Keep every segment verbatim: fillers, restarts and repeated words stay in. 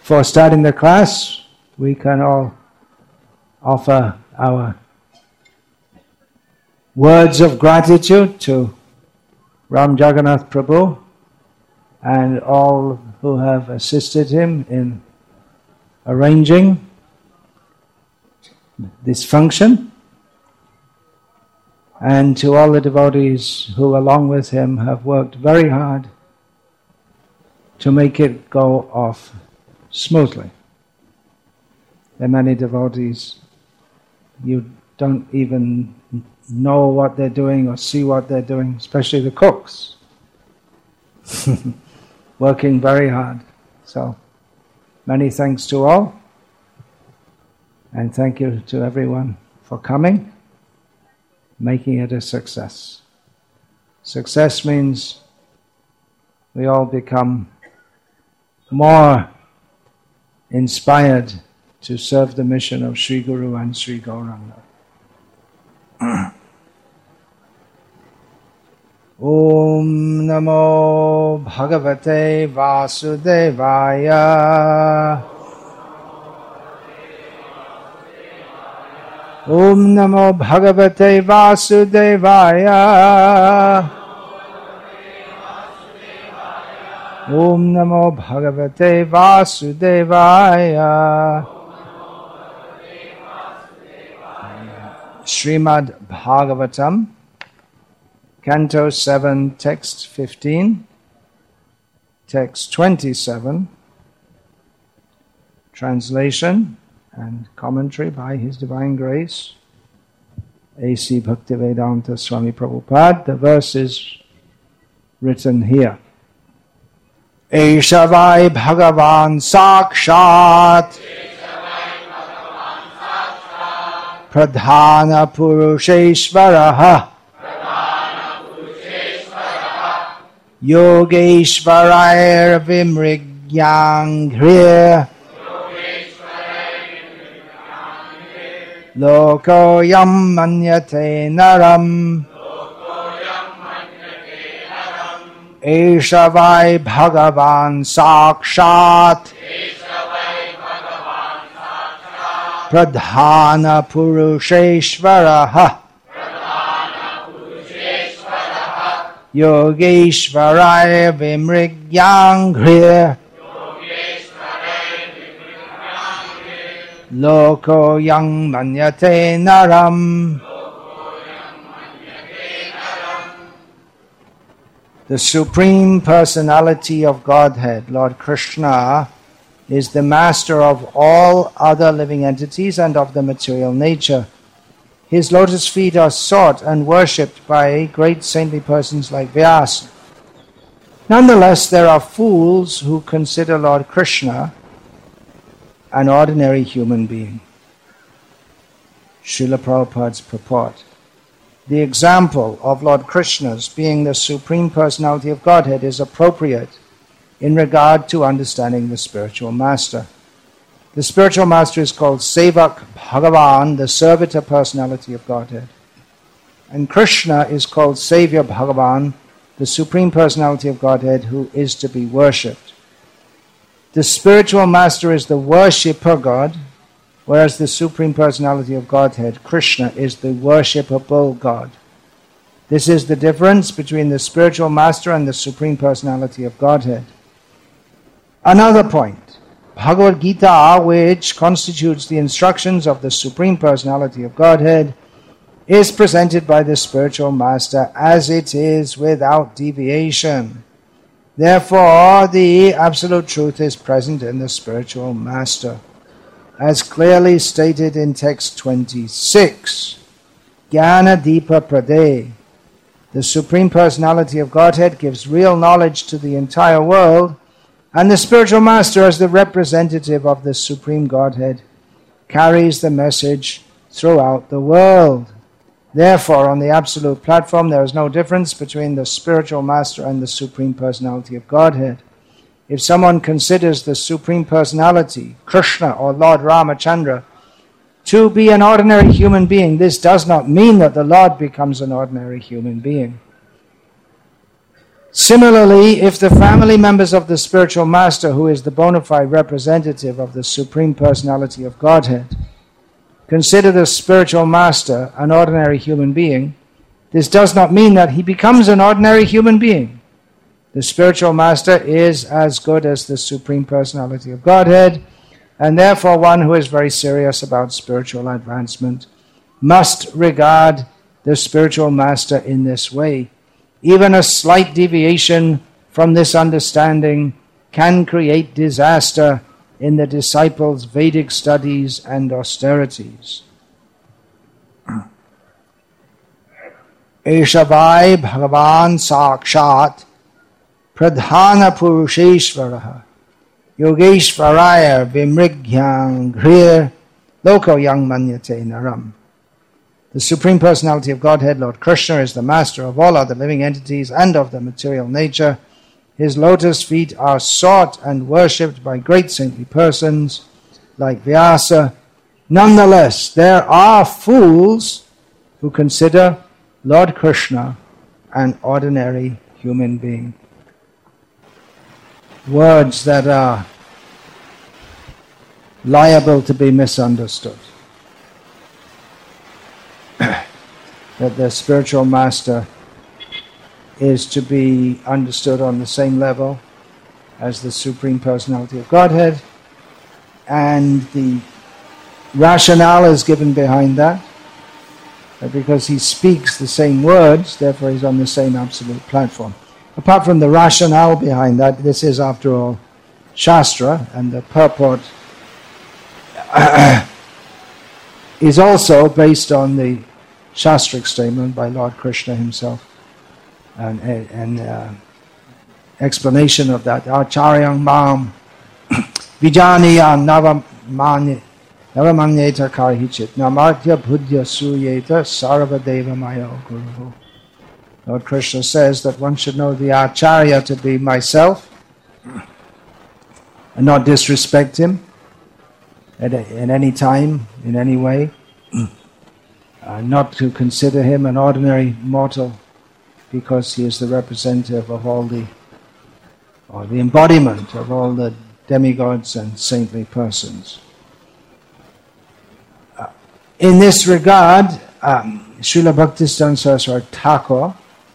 Before starting the class, we can all offer our words of gratitude to Ram Jagannath Prabhu and all who have assisted him in arranging this function, and to all the devotees who along with him have worked very hard to make it go off smoothly. There are many devotees, you don't even know what they're doing or see what they're doing, especially the cooks. Working very hard. So, many thanks to all, and thank you to everyone for coming, making it a success. Success means we all become more inspired to serve the mission of Sri Guru and Sri Gauranga. Om Namo Bhagavate Vasudevaya. Om Namo Bhagavate Vasudevaya. Om Namo Bhagavate Vasudevaya. Srimad Bhagavatam, Canto seven, Text fifteen, Text twenty-seven, translation and commentary by His Divine Grace, A C Bhaktivedanta Swami Prabhupada. The verse is written here. Esha vai Bhagavan Sakshat Pradhana Purusheshvaraha Yogeshvarair Vimrigyanghrya Lokoyam Manyate Naram Esha vai Bhagavan Sakshat Pradhana Purusheshvaraha Yogeshvaraya Vimrigyanghrya Loko yang manyate naram. The Supreme Personality of Godhead, Lord Krishna, is the master of all other living entities and of the material nature. His lotus feet are sought and worshipped by great saintly persons like Vyasa. Nonetheless, there are fools who consider Lord Krishna an ordinary human being. Srila Prabhupada's purport. The example of Lord Krishna's being the Supreme Personality of Godhead is appropriate in regard to understanding the spiritual master. The spiritual master is called Sevak Bhagavan, the servitor personality of Godhead. And Krishna is called Savior Bhagavan, the Supreme Personality of Godhead who is to be worshipped. The spiritual master is the worshipper God, whereas the Supreme Personality of Godhead, Krishna, is the worshipable God. This is the difference between the spiritual master and the Supreme Personality of Godhead. Another point, Bhagavad Gita, which constitutes the instructions of the Supreme Personality of Godhead, is presented by the spiritual master as it is without deviation. Therefore, the absolute truth is present in the spiritual master, as clearly stated in text twenty-six. Jnana Deepa Prade. The Supreme Personality of Godhead gives real knowledge to the entire world, and the spiritual master, as the representative of the Supreme Godhead, carries the message throughout the world. Therefore, on the absolute platform, there is no difference between the spiritual master and the Supreme Personality of Godhead. If someone considers the Supreme Personality, Krishna or Lord Ramachandra, to be an ordinary human being, this does not mean that the Lord becomes an ordinary human being. Similarly, if the family members of the spiritual master, who is the bona fide representative of the Supreme Personality of Godhead, consider the spiritual master an ordinary human being, this does not mean that he becomes an ordinary human being. The spiritual master is as good as the Supreme Personality of Godhead, and therefore one who is very serious about spiritual advancement must regard the spiritual master in this way. Even a slight deviation from this understanding can create disaster in the disciples' Vedic studies and austerities. Eshavai Bhagavan Sakshat Pradhana Purusheshvaraha Yogeshvaraya Vimrigyang Grir Loko Yang Manyate Naram. The Supreme Personality of Godhead, Lord Krishna, is the master of all other living entities and of the material nature. His lotus feet are sought and worshipped by great saintly persons like Vyasa. Nonetheless, there are fools who consider Lord Krishna an ordinary human being. Words that are liable to be misunderstood. That the spiritual master is to be understood on the same level as the Supreme Personality of Godhead, and the rationale is given behind that, that because he speaks the same words, therefore he's on the same absolute platform. Apart from the rationale behind that, this is after all Shastra, and the purport is also based on the Shastric statement by Lord Krishna himself, and an uh, explanation of that. Acharyang mam vijaniyam navamanyeta karhichit namatya budhya suyeta sarvadeva maya guru. Lord Krishna says that one should know the Acharya to be myself and not disrespect him at, at any time, in any way. Uh, not to consider him an ordinary mortal because he is the representative of all the, or the embodiment of all the demigods and saintly persons. Uh, in this regard, um, Srila Bhaktisiddhanta Saraswati Thakur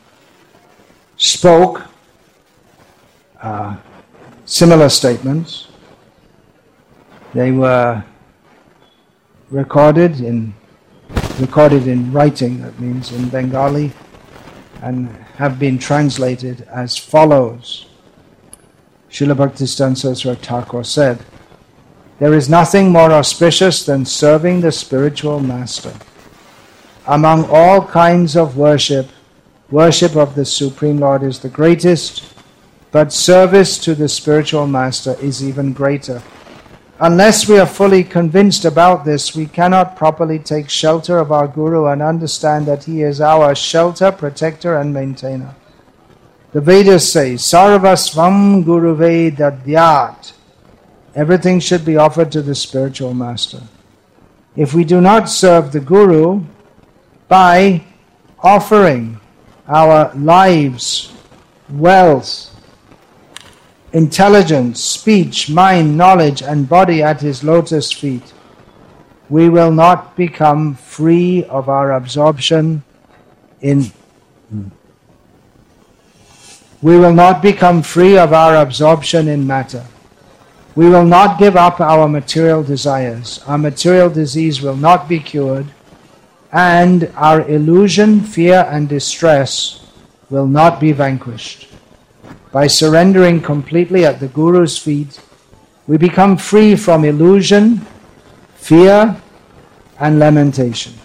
spoke uh, similar statements. They were recorded in recorded in writing, that means in Bengali, and have been translated as follows. Srila Bhaktisiddhanta Saraswati Thakur said, "There is nothing more auspicious than serving the spiritual master. Among all kinds of worship, worship of the Supreme Lord is the greatest, but service to the spiritual master is even greater. Unless we are fully convinced about this, we cannot properly take shelter of our Guru and understand that he is our shelter, protector and maintainer. The Vedas say, Sarvasvam Guruve Dadyat. Everything should be offered to the spiritual master. If we do not serve the Guru by offering our lives, wealth, intelligence, speech, mind, knowledge, and body at his lotus feet, we will not become free of our absorption in we will not become free of our absorption in matter. We will not give up our material desires. Our material disease will not be cured, and our illusion, fear, and distress will not be vanquished. By surrendering completely at the Guru's feet, we become free from illusion, fear, and lamentation.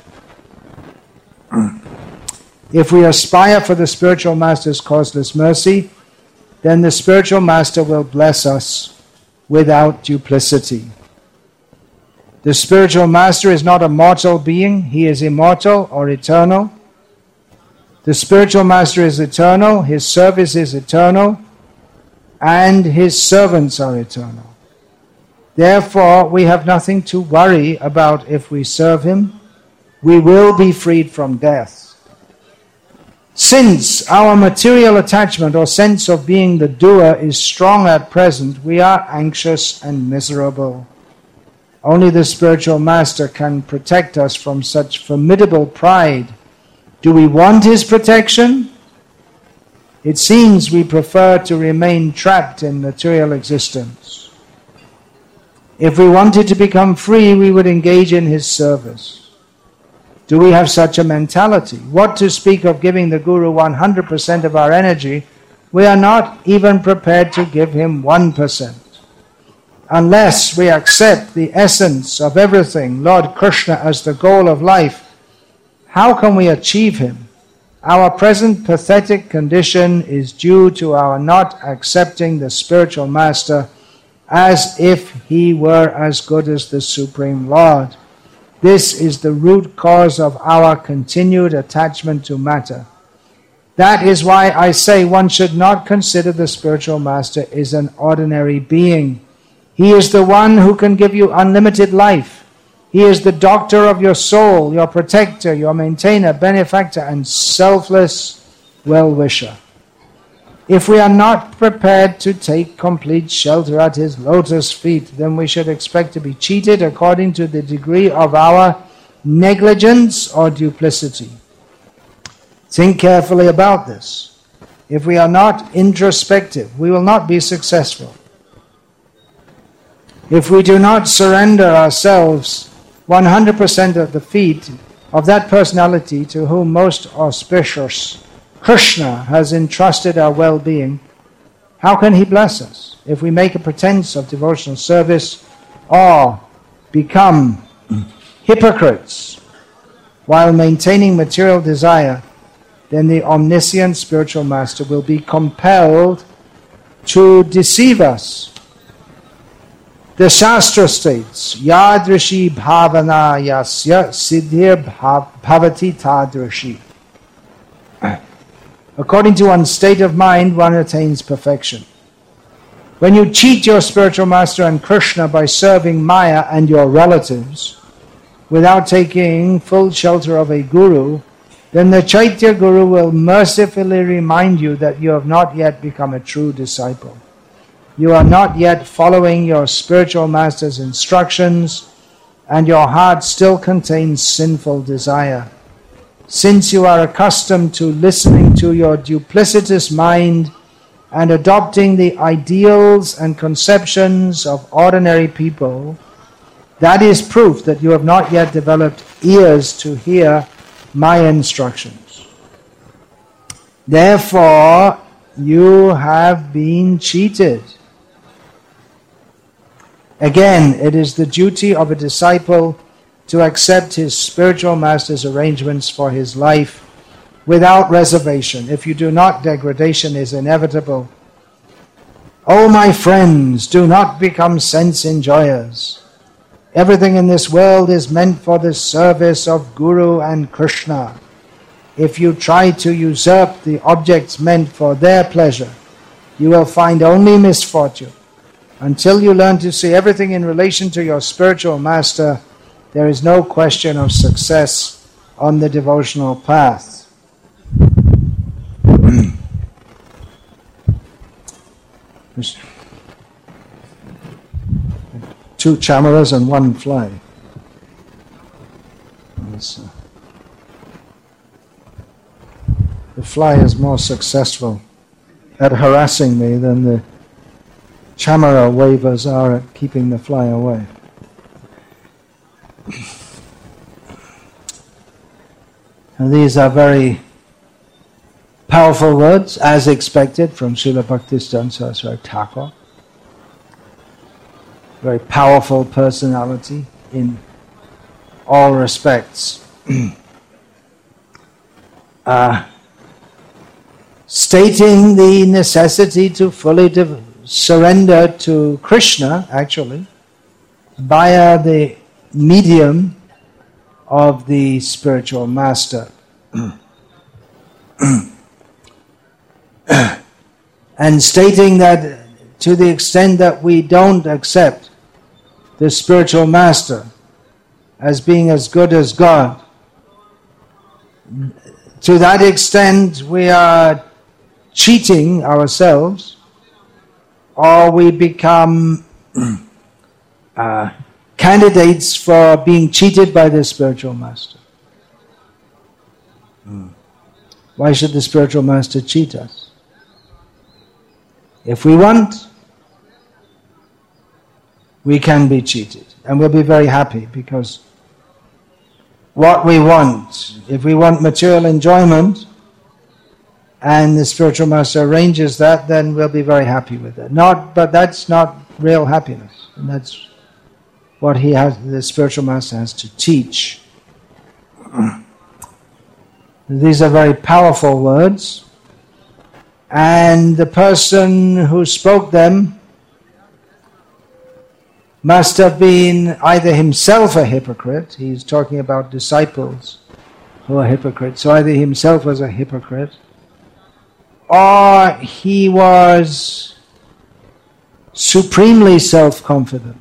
If we aspire for the spiritual master's causeless mercy, then the spiritual master will bless us without duplicity. The spiritual master is not a mortal being, he is immortal or eternal. The spiritual master is eternal, his service is eternal, and his servants are eternal. Therefore, we have nothing to worry about if we serve him. We will be freed from death. Since our material attachment or sense of being the doer is strong at present, we are anxious and miserable. Only the spiritual master can protect us from such formidable pride. Do we want his protection? It seems we prefer to remain trapped in material existence. If we wanted to become free, we would engage in his service. Do we have such a mentality? What to speak of giving the Guru one hundred percent of our energy, we are not even prepared to give him one percent. Unless we accept the essence of everything, Lord Krishna, as the goal of life, how can we achieve him? Our present pathetic condition is due to our not accepting the spiritual master as if he were as good as the Supreme Lord. This is the root cause of our continued attachment to matter. That is why I say one should not consider the spiritual master as an ordinary being. He is the one who can give you unlimited life. He is the doctor of your soul, your protector, your maintainer, benefactor, and selfless well-wisher. If we are not prepared to take complete shelter at his lotus feet, then we should expect to be cheated according to the degree of our negligence or duplicity. Think carefully about this. If we are not introspective, we will not be successful. If we do not surrender ourselves one hundred percent at the feet of that personality to whom most auspicious Krishna has entrusted our well-being, how can he bless us? If we make a pretense of devotional service or become hypocrites while maintaining material desire, then the omniscient spiritual master will be compelled to deceive us. The Shastra states, Yadrishi bhavana yasya siddhir bhavati tadrishi. According to one's state of mind, one attains perfection. When you cheat your spiritual master and Krishna by serving Maya and your relatives without taking full shelter of a guru, then the Chaitya Guru will mercifully remind you that you have not yet become a true disciple. You are not yet following your spiritual master's instructions, and your heart still contains sinful desire. Since you are accustomed to listening to your duplicitous mind and adopting the ideals and conceptions of ordinary people, that is proof that you have not yet developed ears to hear my instructions. Therefore, you have been cheated. Again, it is the duty of a disciple to accept his spiritual master's arrangements for his life without reservation. If you do not, degradation is inevitable. Oh, my friends, do not become sense enjoyers. Everything in this world is meant for the service of Guru and Krishna. If you try to usurp the objects meant for their pleasure, you will find only misfortune. Until you learn to see everything in relation to your spiritual master, there is no question of success on the devotional path. Two chamaras and one fly. The fly is more successful at harassing me than the chamara wavers are at keeping the fly away. And these are very powerful words, as expected from Srila Bhaktisiddhanta Saraswati Thakur. Very powerful personality in all respects. uh, stating the necessity to fully de- surrender to Krishna, actually, via the medium of the spiritual master. And stating that to the extent that we don't accept the spiritual master as being as good as God, to that extent we are cheating ourselves, or we become uh, candidates for being cheated by the spiritual master. Hmm. Why should the spiritual master cheat us? If we want, we can be cheated, and we'll be very happy, because what we want, if we want material enjoyment, and the spiritual master arranges that, then we'll be very happy with it. Not, but that's not real happiness, and that's what he has. The spiritual master has to teach. These are very powerful words, and the person who spoke them must have been either himself a hypocrite. He's talking about disciples who are hypocrites. So either himself was a hypocrite, or he was supremely self-confident.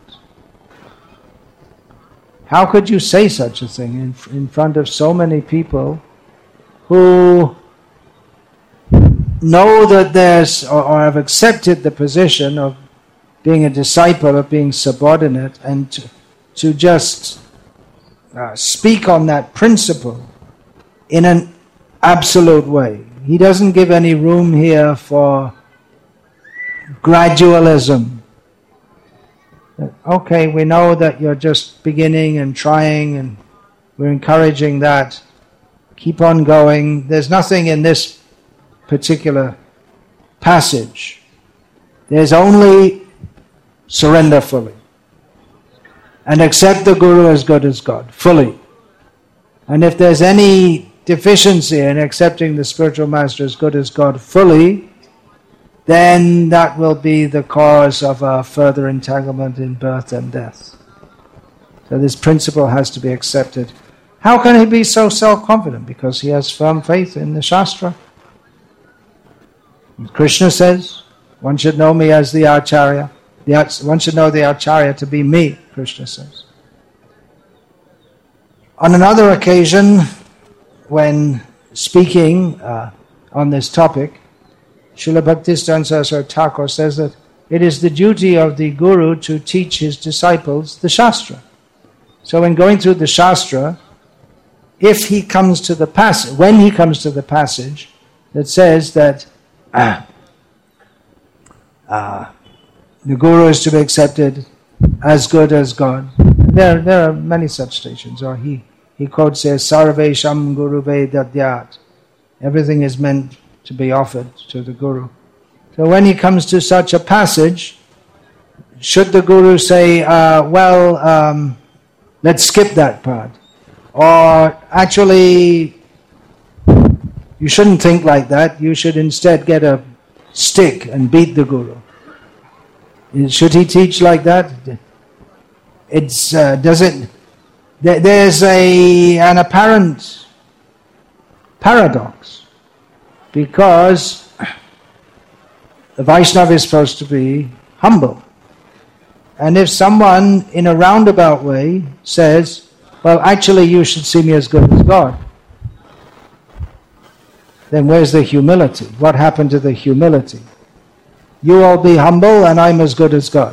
How could you say such a thing in, in front of so many people who know that there's, or, or have accepted the position of being a disciple, of being subordinate, and to, to just uh, speak on that principle in an absolute way? He doesn't give any room here for gradualism. Okay, we know that you're just beginning and trying, and we're encouraging that. Keep on going. There's nothing in this particular passage. There's only surrender fully. And accept the Guru as good as God, fully. And if there's any deficiency in accepting the spiritual master as good as God fully, then that will be the cause of our further entanglement in birth and death. So this principle has to be accepted. How can he be so self-confident? Because he has firm faith in the Shastra. Krishna says, one should know me as the Acharya. The, one should know the Acharya to be me, Krishna says. On another occasion, when speaking uh, on this topic, Srila Bhaktisiddhanta Saraswati Thakur says that it is the duty of the Guru to teach his disciples the Shastra. So when going through the Shastra, if he comes to the passage, when he comes to the passage that says that uh, uh, the Guru is to be accepted as good as God, there, there are many such stations. Or he, he quotes says, Sarvesham Guruve Dadyat. Everything is meant to be offered to the Guru. So when he comes to such a passage, should the Guru say, uh, well, um, let's skip that part? Or actually, you shouldn't think like that. You should instead get a stick and beat the Guru. Should he teach like that? It's uh, does it? There, there's a an apparent paradox, because the Vaishnava is supposed to be humble, and if someone in a roundabout way says, well, actually you should see me as good as God, then where's the humility? What happened to the humility? You all be humble and I'm as good as God.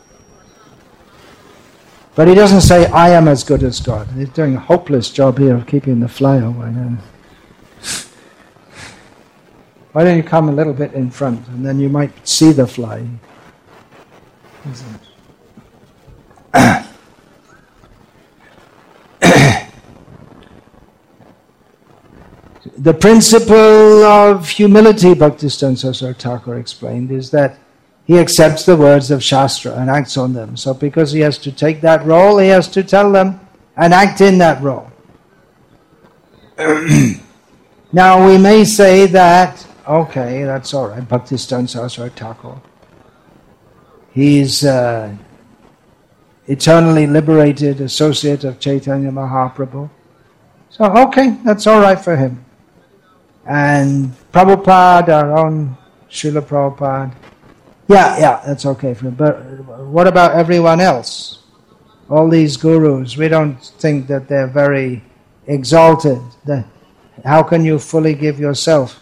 But he doesn't say, I am as good as God. He's doing a hopeless job here of keeping the fly away. Why don't you come a little bit in front, and then you might see the fly. The principle of humility, Bhaktisiddhanta Saraswati Thakur explained, is that he accepts the words of Shastra and acts on them. So because he has to take that role, he has to tell them and act in that role. Now we may say that, okay, that's all right, Bhaktisiddhanta Saraswati Thakur, he's uh, eternally liberated associate of Chaitanya Mahaprabhu. So okay, that's all right for him. And Prabhupada, our own Srila Prabhupada, yeah, yeah, that's okay for him. But what about everyone else? All these gurus, we don't think that they're very exalted. The, how can you fully give yourself?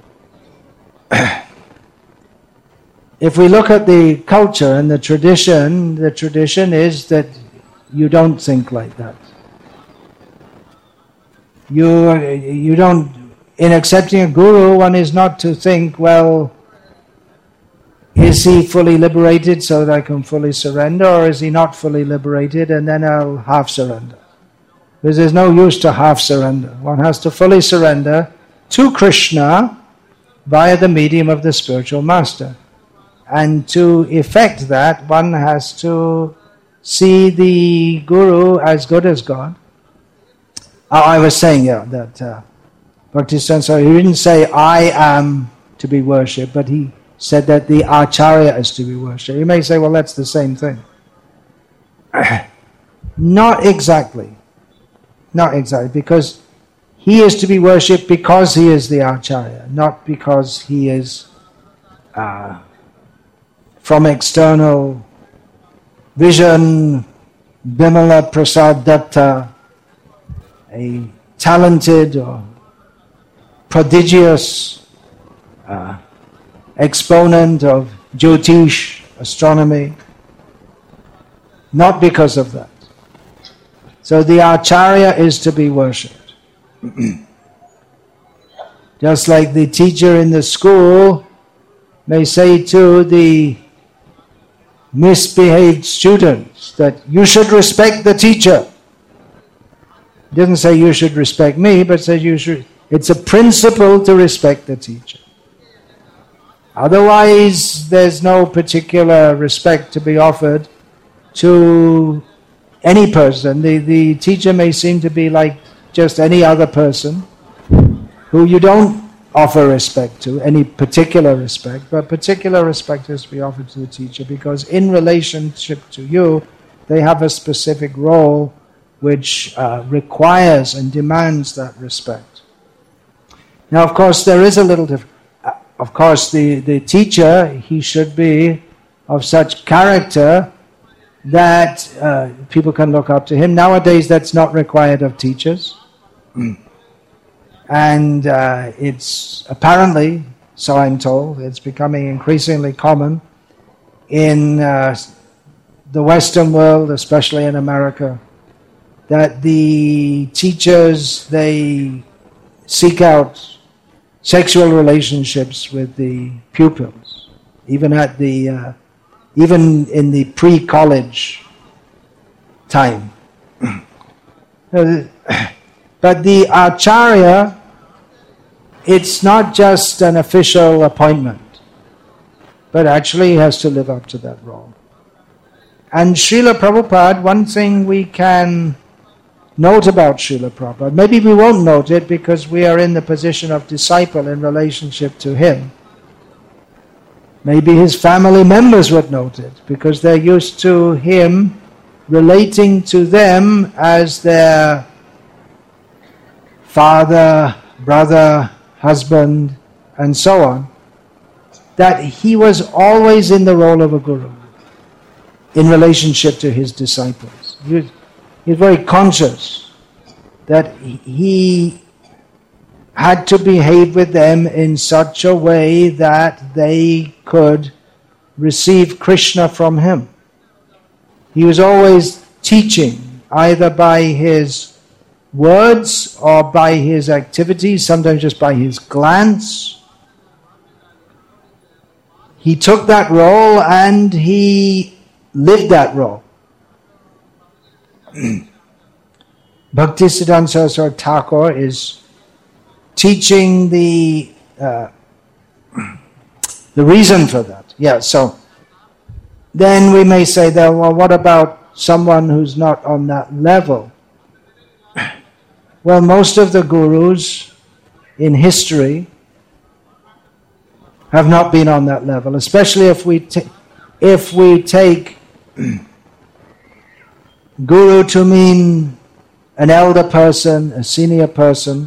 If we look at the culture and the tradition, the tradition is that you don't think like that. You, you don't, in accepting a guru, one is not to think, well, is he fully liberated so that I can fully surrender, or is he not fully liberated and then I'll half surrender? Because there's no use to half surrender. One has to fully surrender to Krishna via the medium of the spiritual master. And to effect that, one has to see the guru as good as God. Oh, I was saying, yeah, that uh, Bhaktisiddhanta Saraswati, he didn't say, I am to be worshipped, but he said that the Acharya is to be worshipped. You may say, well, that's the same thing. Not exactly. Not exactly, because he is to be worshipped because he is the Acharya, not because he is uh, from external vision, Bimala Prasad Datta, a talented or prodigious uh, exponent of Jyotish, astronomy. Not because of that. So the Acharya is to be worshipped. Just like the teacher in the school may say to the misbehaved students that you should respect the teacher. He doesn't say you should respect me, but says you should. It's a principle to respect the teacher. Otherwise, there's no particular respect to be offered to any person. The, the teacher may seem to be like just any other person who you don't offer respect to, any particular respect, but particular respect is to be offered to the teacher because in relationship to you, they have a specific role which uh, requires and demands that respect. Now, of course, there is a little difference. Uh, of course, the, the teacher, he should be of such character that uh, people can look up to him. Nowadays, that's not required of teachers. And uh, it's apparently, so I'm told, it's becoming increasingly common in uh, the Western world, especially in America, that the teachers, they seek out sexual relationships with the pupils, even at the, uh, even in the pre-college time. But the Acharya, it's not just an official appointment, but actually he has to live up to that role. And Srila Prabhupada, one thing we can note about Srila Prabhupada, maybe we won't note it because we are in the position of disciple in relationship to him. Maybe his family members would note it because they're used to him relating to them as their father, brother, husband, and so on, that he was always in the role of a guru in relationship to his disciples. He was, he was very conscious that he had to behave with them in such a way that they could receive Krishna from him. He was always teaching, either by his words or by his activities, sometimes just by his glance. He took that role and he lived that role. Bhaktisiddhanta Saraswati Thakur is teaching the uh, the reason for that. Yeah, so then we may say that, well, what about someone who's not on that level? Well, most of the gurus in history have not been on that level, especially if we ta- if we take guru to mean an elder person, a senior person.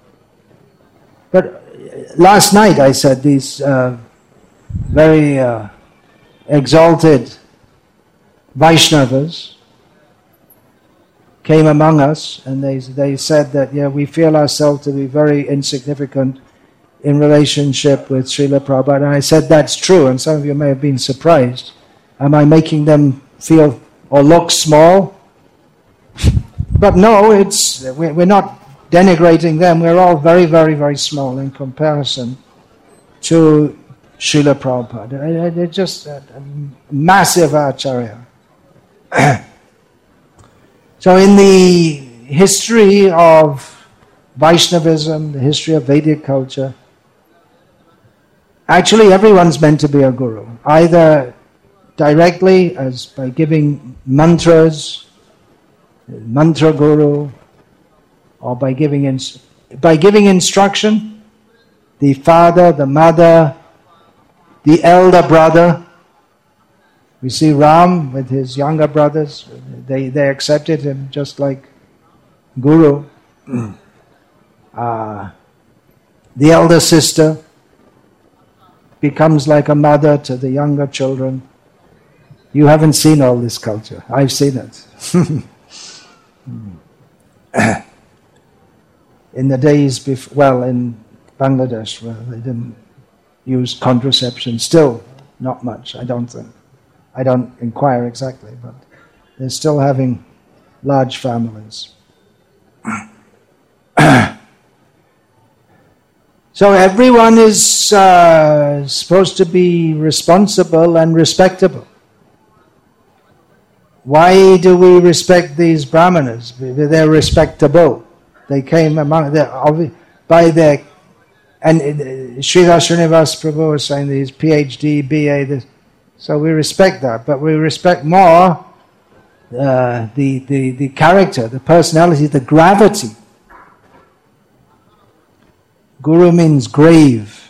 But last night I said these uh, very uh, exalted Vaishnavas, came among us, and they they said that, yeah, we feel ourselves to be very insignificant in relationship with Srila Prabhupada. And I said, that's true, and some of you may have been surprised. Am I making them feel or look small? But no, it's we're not denigrating them. We're all very, very, very small in comparison to Srila Prabhupada. They're just a massive acharya. So in the history of Vaishnavism, the history of Vedic culture, actually everyone's meant to be a guru, either directly as by giving mantras, mantra guru, or by giving ins- by giving instruction. The father, the mother, the elder brother. We see Ram with his younger brothers. They they accepted him just like guru. Uh, the elder sister becomes like a mother to the younger children. You haven't seen all this culture. I've seen it. In the days before, well, in Bangladesh, where they didn't use contraception, still not much, I don't think. I don't inquire exactly, but they're still having large families. So everyone is uh, supposed to be responsible and respectable. Why do we respect these brahmanas? They're respectable. They came among, by their, and Srila Srinivas Prabhu was saying that he's PhD, B A, this, so we respect that, but we respect more uh, the, the, the character, the personality, the gravity. Guru means grave.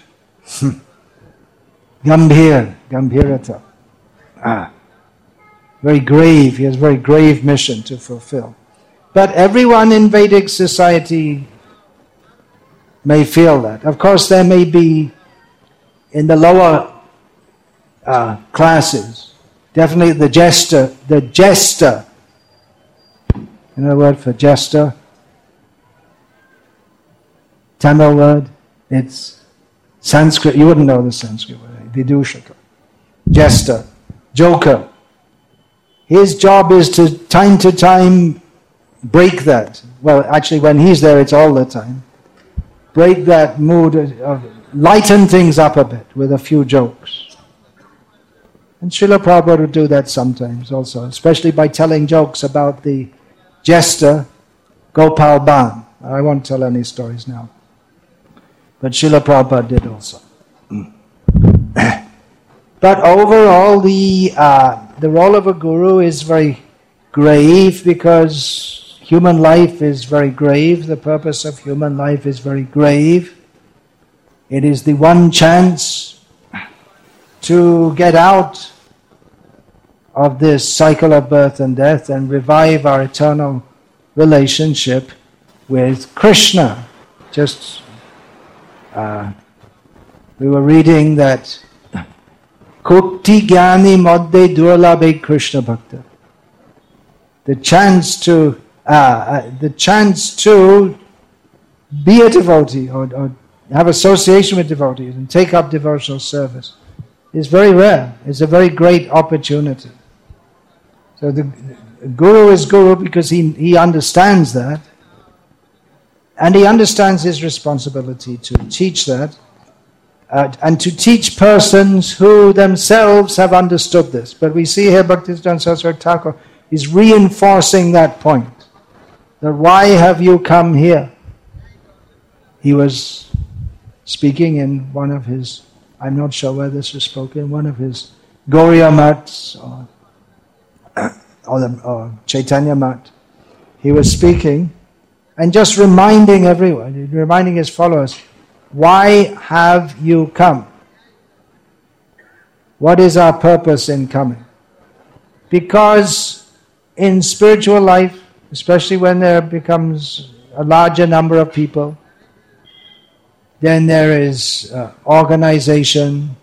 Gambhir, Gambhirata. Ah. Very grave, he has a very grave mission to fulfill. But everyone in Vedic society may feel that. Of course, there may be in the lower uh, classes, definitely the jester, the jester. You know the word for jester? Tamil word? It's Sanskrit. You wouldn't know the Sanskrit word. Vidushaka. Jester. Joker. His job is to, time to time, break that. Well, actually, when he's there, it's all the time. Break that mood, of, of, lighten things up a bit with a few jokes. And Srila Prabhupada would do that sometimes also, especially by telling jokes about the jester, Gopal Ban. I won't tell any stories now. But Srila Prabhupada did also. But overall, the uh, the role of a guru is very grave, because human life is very grave. The purpose of human life is very grave. It is the one chance to get out of this cycle of birth and death and revive our eternal relationship with Krishna. Just uh, we were reading that Koti Gyani Madde Durlabhe Krishna Bhakta. The chance to uh, uh, the chance to be a devotee or, or have association with devotees and take up devotional service is very rare. It's a very great opportunity. So the guru is guru because he, he understands that, and he understands his responsibility to teach that. Uh, and to teach persons who themselves have understood this. But we see here Bhaktisiddhanta Saraswati Thakur is reinforcing that point. That why have you come here? He was speaking in one of his, I'm not sure where this was spoken, one of his Gauriya Mats or, or, the, or Chaitanya Mat. He was speaking and just reminding everyone, reminding his followers, why have you come? What is our purpose in coming? Because in spiritual life, especially when there becomes a larger number of people, then there is uh, organization,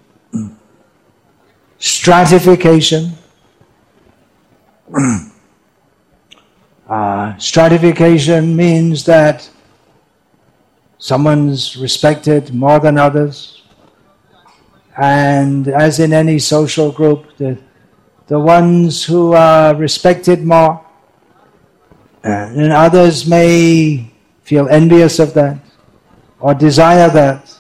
stratification, Uh, stratification means that someone's respected more than others. And as in any social group, the, the ones who are respected more, and others may feel envious of that or desire that.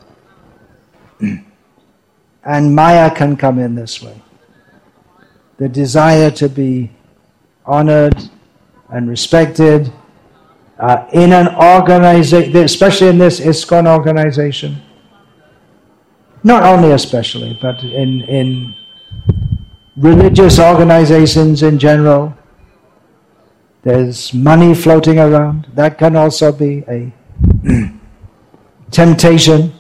And Maya can come in this way. The desire to be honored and respected uh, in an organization, especially in this ISKCON organization. Not only especially, but in, in religious organizations in general. There's money floating around. That can also be a temptation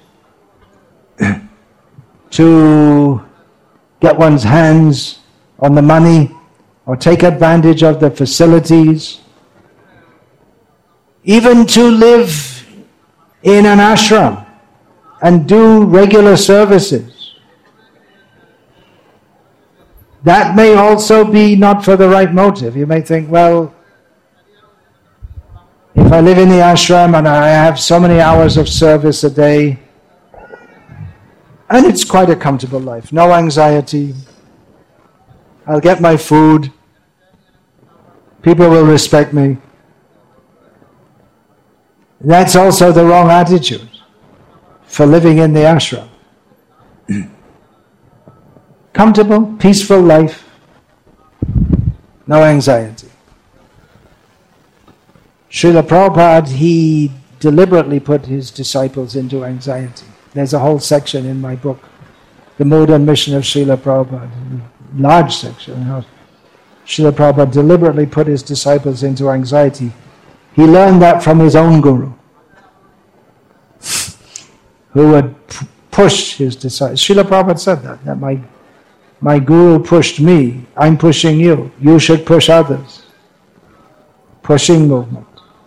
to get one's hands on the money or take advantage of the facilities. Even to live in an ashram and do regular services. That may also be not for the right motive. You may think, well, if I live in the ashram and I have so many hours of service a day, and it's quite a comfortable life, no anxiety, I'll get my food, people will respect me. That's also the wrong attitude for living in the ashram. Comfortable, peaceful life, no anxiety. Srila Prabhupada, he deliberately put his disciples into anxiety. There's a whole section in my book, The Mood and Mission of Srila Prabhupada, large section. You know. Srila Prabhupada deliberately put his disciples into anxiety. He learned that from his own guru, who would p- push his disciples. Srila Prabhupada said that, that my, my guru pushed me, I'm pushing you, you should push others. Pushing movement.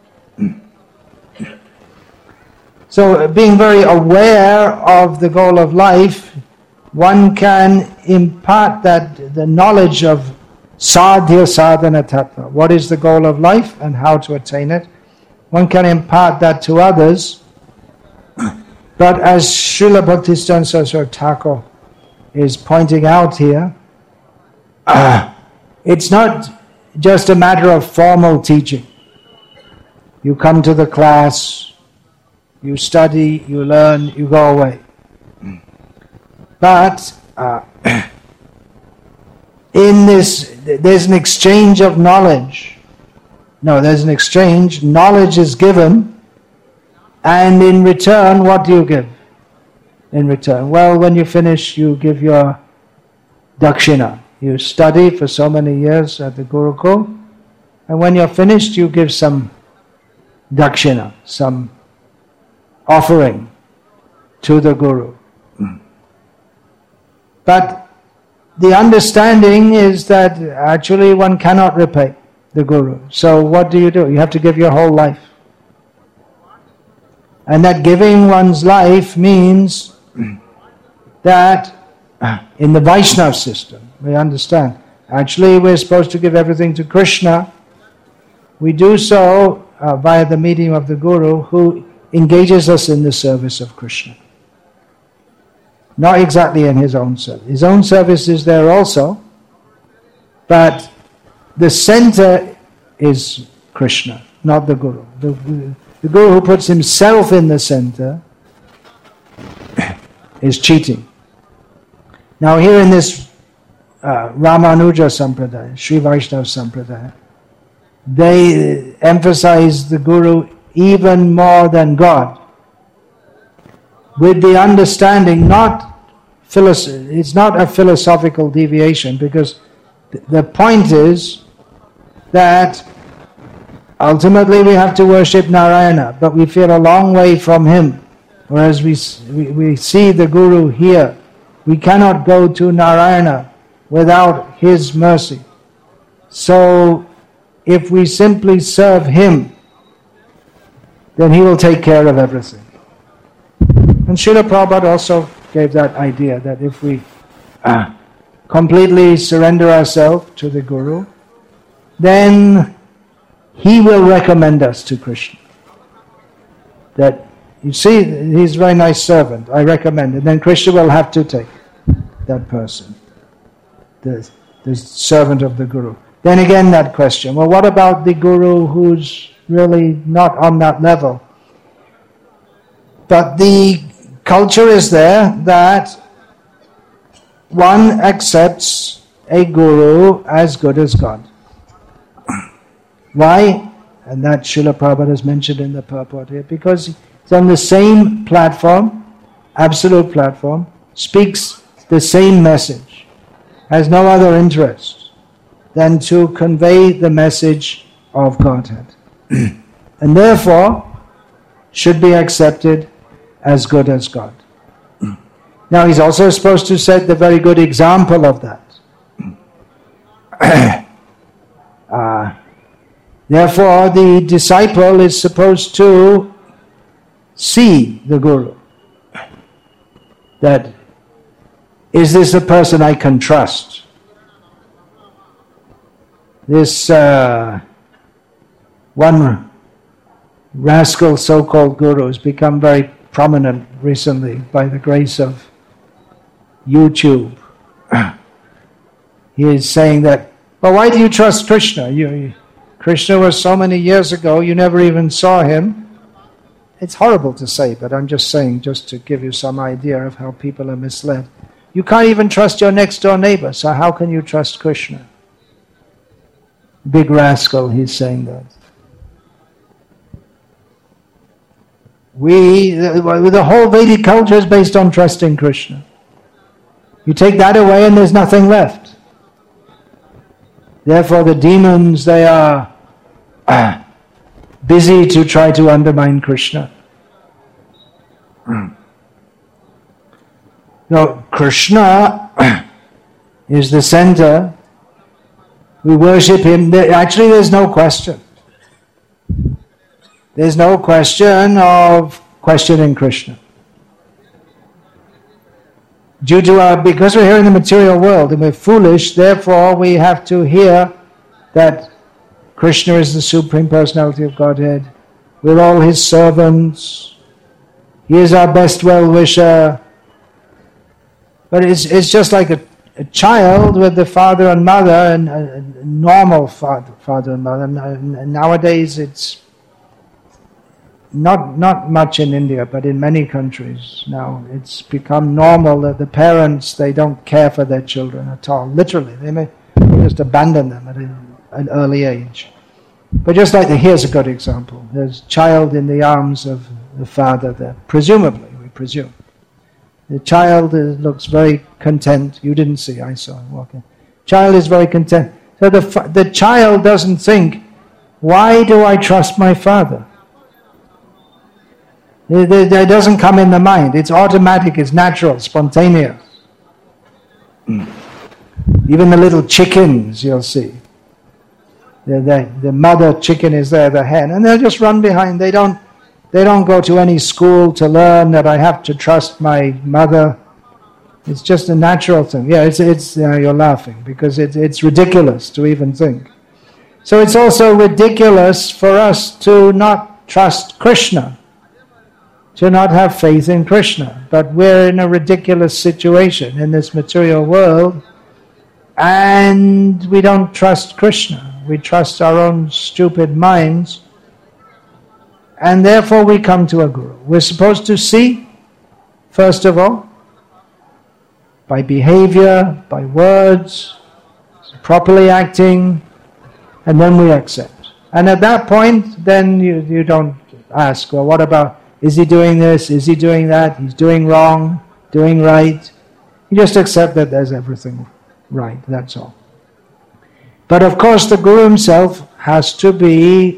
So being very aware of the goal of life, one can impart that the knowledge of sadhya sadhana tattva. What is the goal of life and how to attain it? One can impart that to others. But as Srila Bhaktisiddhanta Saraswati Thakur is pointing out here, uh, it's not just a matter of formal teaching. You come to the class, you study, you learn, you go away. But uh, in this, there's an exchange of knowledge. No, there's an exchange. Knowledge is given, and in return, what do you give? In return, well, when you finish, you give your dakshina. You study for so many years at the Gurukul, and when you're finished, you give some dakshina, some offering to the Guru. But the understanding is that actually one cannot repay the Guru. So what do you do? You have to give your whole life. And that giving one's life means that in the Vaishnava system, we understand, actually we're supposed to give everything to Krishna. We do so uh, via the medium of the Guru, who engages us in the service of Krishna. Not exactly in his own service. His own service is there also, but the center is Krishna, not the Guru. The, the Guru who puts himself in the center is cheating. Now here in this uh, Ramanuja Sampradaya, Sri Vaishnava Sampradaya, they emphasize the Guru even more than God, with the understanding, not philosoph- it's not a philosophical deviation, because th- the point is that ultimately we have to worship Narayana, but we feel a long way from him, whereas we, we, we see the Guru here. We cannot go to Narayana without his mercy. So if we simply serve him, then he will take care of everything. And Srila Prabhupada also gave that idea that if we uh, completely surrender ourselves to the Guru, then he will recommend us to Krishna. That, you see, he's a very nice servant, I recommend. And then Krishna will have to take that person, the, the servant of the Guru. Then again that question, well, what about the Guru who's really not on that level? But the culture is there that one accepts a Guru as good as God. Why? And that Srila Prabhupada has mentioned in the purport here, because it's on the same platform, absolute platform, speaks the same message, has no other interest than to convey the message of Godhead. And therefore, should be accepted as good as God. Now he's also supposed to set the very good example of that. uh, therefore, the disciple is supposed to see the Guru. That, is this a person I can trust? This uh, one rascal so-called Guru has become very prominent recently by the grace of YouTube. He is saying that, well, why do you trust Krishna? You, Krishna was so many years ago, you never even saw him. It's horrible to say, but I'm just saying, just to give you some idea of how people are misled. You can't even trust your next door neighbor, so how can you trust Krishna? Big rascal, he's saying that. We, the, the whole Vedic culture is based on trusting Krishna. You take that away and there's nothing left. Therefore the demons, they are uh, busy to try to undermine Krishna. No, Krishna is the center. We worship him. Actually, there's no question. There's no question of questioning Krishna. Due to our, because we're here in the material world and we're foolish, therefore we have to hear that Krishna is the Supreme Personality of Godhead. We're all his servants. He is our best well-wisher. But it's, it's just like a, a child with the father and mother, and a, a normal father, father and mother. And nowadays it's Not not much in India, but in many countries now, it's become normal that the parents, they don't care for their children at all. Literally, they may just abandon them at a, an early age. But just like the, here's a good example. There's a child in the arms of the father there, presumably, we presume. The child is, looks very content. You didn't see, I saw him walking. Child is very content. So the the child doesn't think, why do I trust my father? It doesn't come in the mind. It's automatic, it's natural, spontaneous. Mm. Even the little chickens, you'll see. The, the, the mother chicken is there, the hen, and they'll just run behind. They don't, they don't go to any school to learn that I have to trust my mother. It's just a natural thing. Yeah, it's, it's uh, you're laughing, because it, it's ridiculous to even think. So it's also ridiculous for us to not trust Krishna, to not have faith in Krishna. But we're in a ridiculous situation in this material world, and we don't trust Krishna. We trust our own stupid minds, and therefore we come to a guru. We're supposed to see, first of all, by behavior, by words, properly acting, and then we accept. And at that point, then you, you don't ask, well, what about, is he doing this? Is he doing that? He's doing wrong, doing right. You just accept that there's everything right, that's all. But of course the Guru himself has to be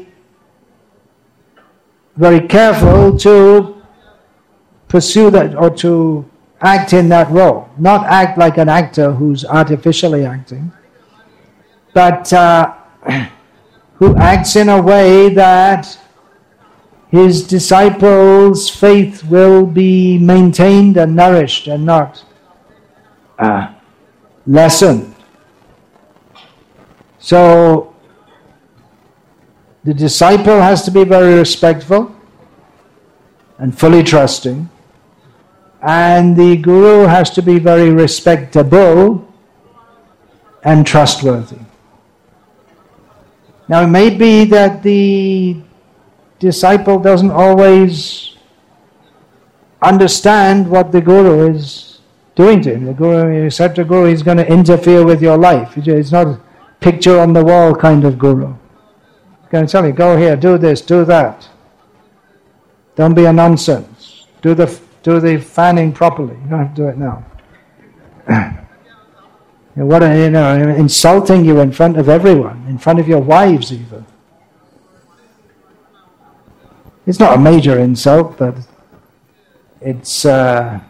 very careful to pursue that, or to act in that role. Not act like an actor who's artificially acting, but uh, who acts in a way that his disciples' faith will be maintained and nourished and not uh, lessened. So, The disciple has to be very respectful and fully trusting, and the guru has to be very respectable and trustworthy. Now, it may be that the disciple doesn't always understand what the guru is doing to him. The guru, you accept a guru, he's going to interfere with your life. It's not a picture on the wall kind of guru. He's going to tell you, go here, do this, do that. Don't be a nonsense. Do the do the fanning properly. You don't have to do it now. What a, you know, insulting you in front of everyone, in front of your wives even. It's not a major insult, but it's uh,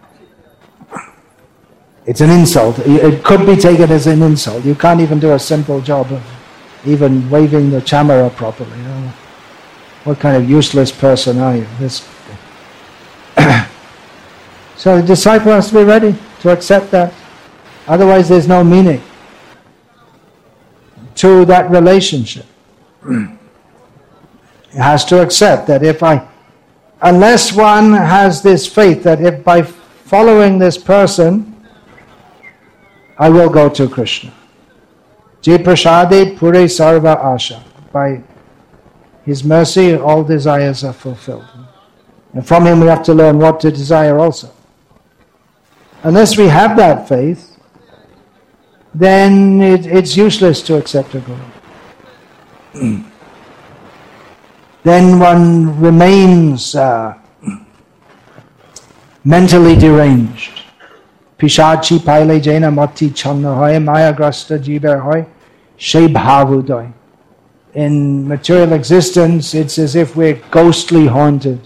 it's an insult. It could be taken as an insult. You can't even do a simple job of even waving the chamara properly. You know? What kind of useless person are you? This. So the disciple has to be ready to accept that. Otherwise there's no meaning to that relationship. It has to accept that if I, unless one has this faith that if by following this person, I will go to Krishna. Je prasade pure sarva asha. By His mercy, all desires are fulfilled. And from Him we have to learn what to desire also. Unless we have that faith, then it, it's useless to accept a guru. Then one remains uh, mentally deranged. Pishachi paile jena mati channa hoy maya grasta jiber hoy she bhavudoy. In material existence, it's as if we're ghostly haunted.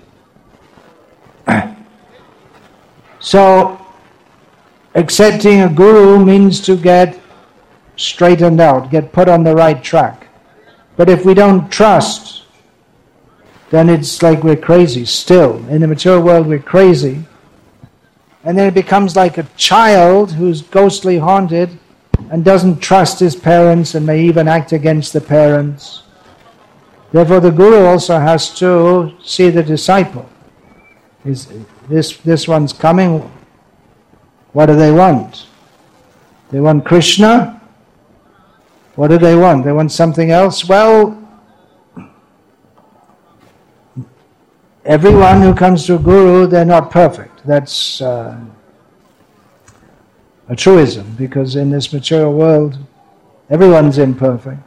So, accepting a guru means to get straightened out, get put on the right track. But if we don't trust, then it's like we're crazy still. In the material world, we're crazy. And then it becomes like a child who's ghostly haunted and doesn't trust his parents and may even act against the parents. Therefore, the guru also has to see the disciple. Is this this one's coming? What do they want? They want Krishna? What do they want? They want something else? Well, everyone who comes to a guru, they're not perfect. That's uh, a truism, because in this material world, everyone's imperfect.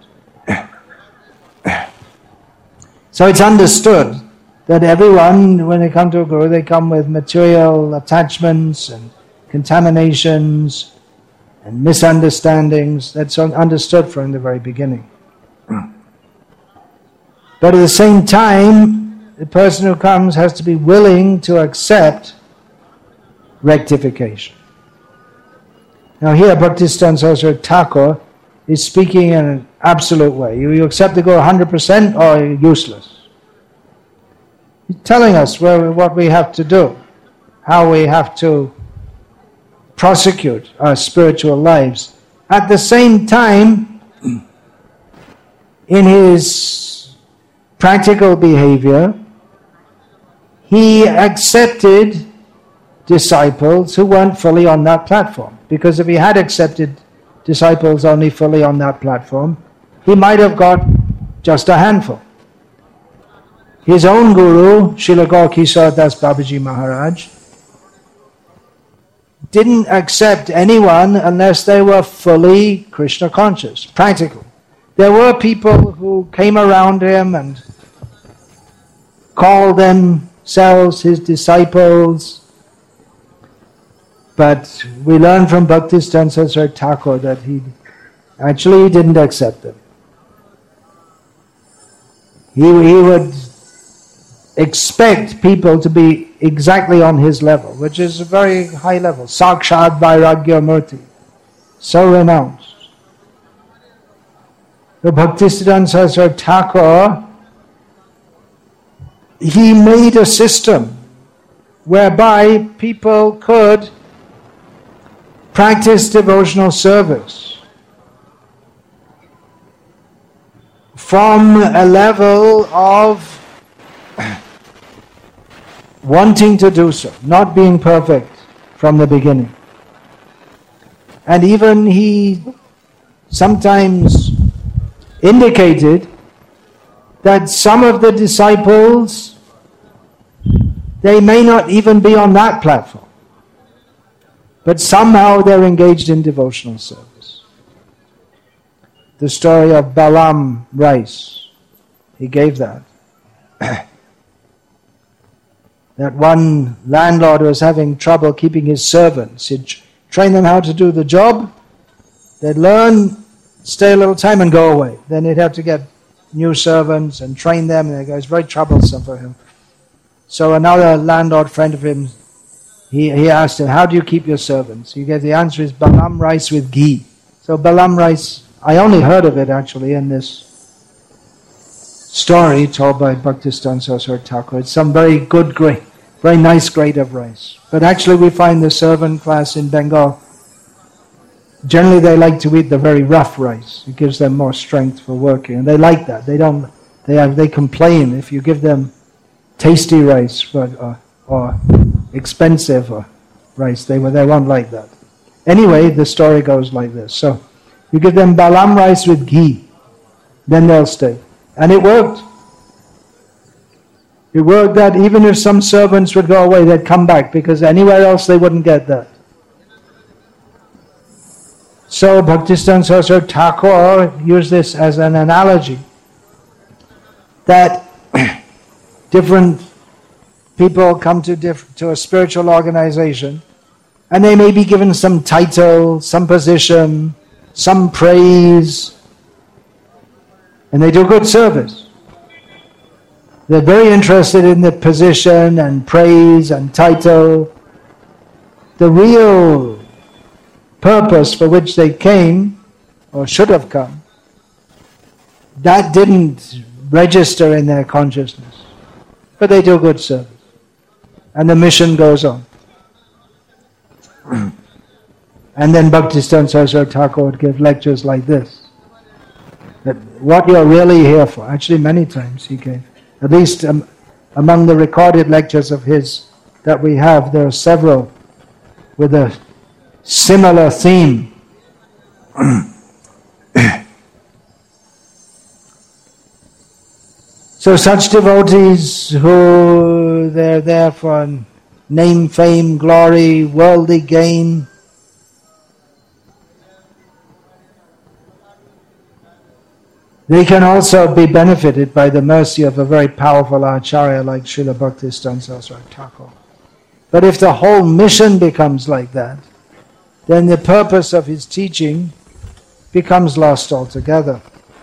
So it's understood that everyone, when they come to a guru, they come with material attachments and contaminations and misunderstandings. That's understood from the very beginning. But at the same time, the person who comes has to be willing to accept rectification. Now here, Bhaktisiddhanta Saraswati Thakur is speaking in an absolute way. You, you accept the Guru one hundred percent or you're useless. He's telling us where, what we have to do, how we have to prosecute our spiritual lives. At the same time, in his practical behavior, he accepted disciples who weren't fully on that platform. Because if he had accepted disciples only fully on that platform, he might have got just a handful. His own guru, Srila Gaur Kishore Das Babaji Maharaj, didn't accept anyone unless they were fully Krishna conscious, practical. There were people who came around him and called themselves his disciples, but we learn from Bhaktisiddhanta Saraswati Thakur that he actually didn't accept them. He, he would expect people to be exactly on his level, which is a very high level. Sakshat Vairagya Murti. So renounced. The Bhaktisiddhanta Saraswati Thakur, he made a system whereby people could practice devotional service from a level of wanting to do so, not being perfect from the beginning. And even he sometimes indicated that some of the disciples, they may not even be on that platform, but somehow they're engaged in devotional service. The story of Balaam Rice, he gave that. That one landlord was having trouble keeping his servants. He'd train them how to do the job, they'd learn, stay a little time and go away. Then he'd have to get new servants and train them, and it was very troublesome for him. So another landlord friend of him, he, he asked him, how do you keep your servants? He gave the answer is Balaam rice with ghee. So Balaam rice, I only heard of it actually in this story told by Bhaktisiddhanta Saraswati Thakur. It's some very good grade, very nice grade of rice. But actually we find the servant class in Bengal, generally they like to eat the very rough rice. It gives them more strength for working. And they like that. They don't, they have, they complain if you give them tasty rice but, or, or expensive or rice. They, they won't like that. Anyway, the story goes like this. So you give them Balaam rice with ghee, then they'll stay. And it worked. It worked that even if some servants would go away, they'd come back because anywhere else they wouldn't get that. So Bhaktisiddhanta Saraswati Thakur used this as an analogy that different people come to, diff- to a spiritual organization and they may be given some title, some position, some praise, and they do good service. They're very interested in the position and praise and title. The real purpose for which they came, or should have come, that didn't register in their consciousness. But they do good service. And the mission goes on. And then Bhaktisiddhanta Saraswati Thakur would give lectures like this. That what you're really here for, actually many times he gave, at least um, among the recorded lectures of his that we have, there are several with a similar theme. So such devotees who they're there for name, fame, glory, worldly gain, they can also be benefited by the mercy of a very powerful Acharya like Srila Bhaktisiddhanta Saraswati Thakur. But if the whole mission becomes like that, then the purpose of his teaching becomes lost altogether.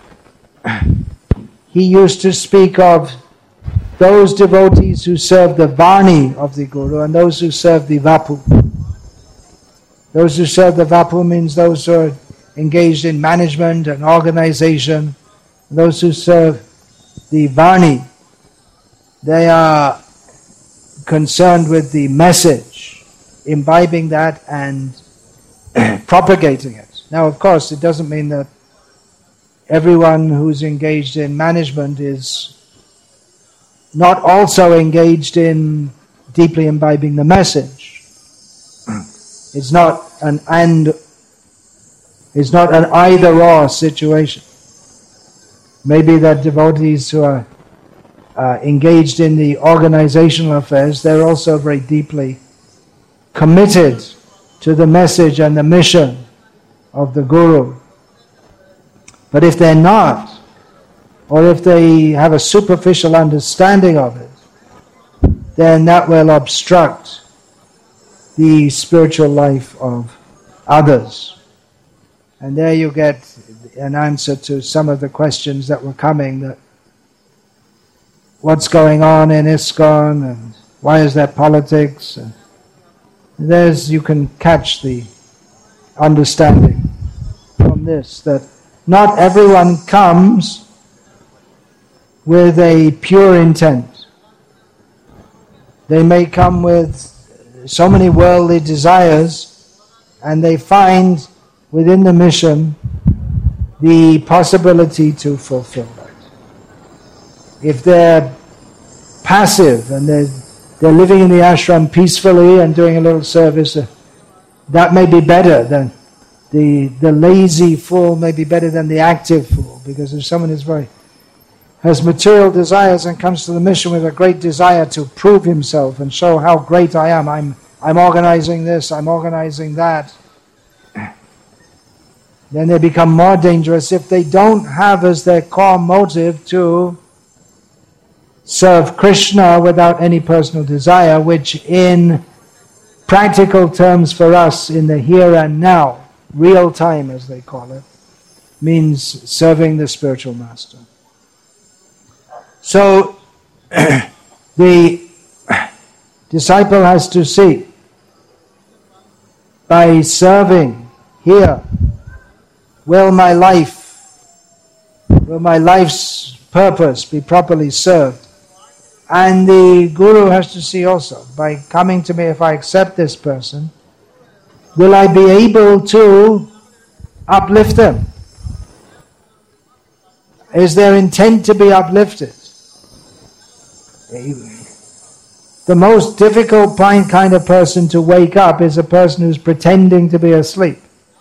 He used to speak of those devotees who serve the Vani of the Guru and those who serve the Vapu. Those who serve the Vapu means those who are engaged in management and organization. Those who serve the Vani, they are concerned with the message, imbibing that and propagating it. Now, of course, it doesn't mean that everyone who's engaged in management is not also engaged in deeply imbibing the message. It's not an and, it's not an either-or situation. Maybe that devotees who are uh, engaged in the organizational affairs, they're also very deeply committed to the message and the mission of the Guru. But if they're not, or if they have a superficial understanding of it, then that will obstruct the spiritual life of others. And there you get an answer to some of the questions that were coming, that what's going on in ISKCON and why is there politics? And there's, you can catch the understanding from this, that not everyone comes with a pure intent. They may come with so many worldly desires, and they find within the mission the possibility to fulfill that. if they're passive and they're, they're living in the ashram peacefully and doing a little service, uh, that may be better than the the lazy fool, may be better than the active fool. Because if someone is very has material desires and comes to the mission with a great desire to prove himself and show how great I am, I'm I'm organizing this, I'm organizing that, then they become more dangerous if they don't have as their core motive to serve Krishna without any personal desire, which in practical terms for us in the here and now, real time as they call it, means serving the spiritual master. So the disciple has to see, by serving here, will my life, will my life's purpose be properly served? And the Guru has to see also, by coming to me, if I accept this person, will I be able to uplift them? Is their intent to be uplifted? The most difficult kind of person to wake up is a person who's pretending to be asleep.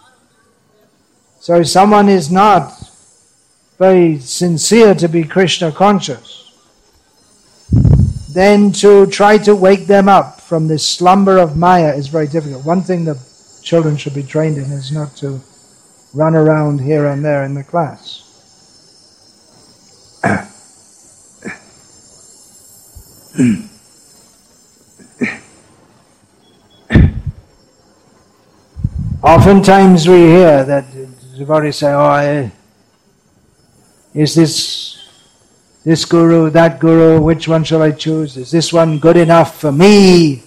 So if someone is not very sincere to be Krishna conscious, then to try to wake them up from this slumber of Maya is very difficult. One thing that children should be trained in is not to run around here and there in the class. Oftentimes we hear that devotees say, oh, I, is this this guru, that guru, which one shall I choose? Is this one good enough for me?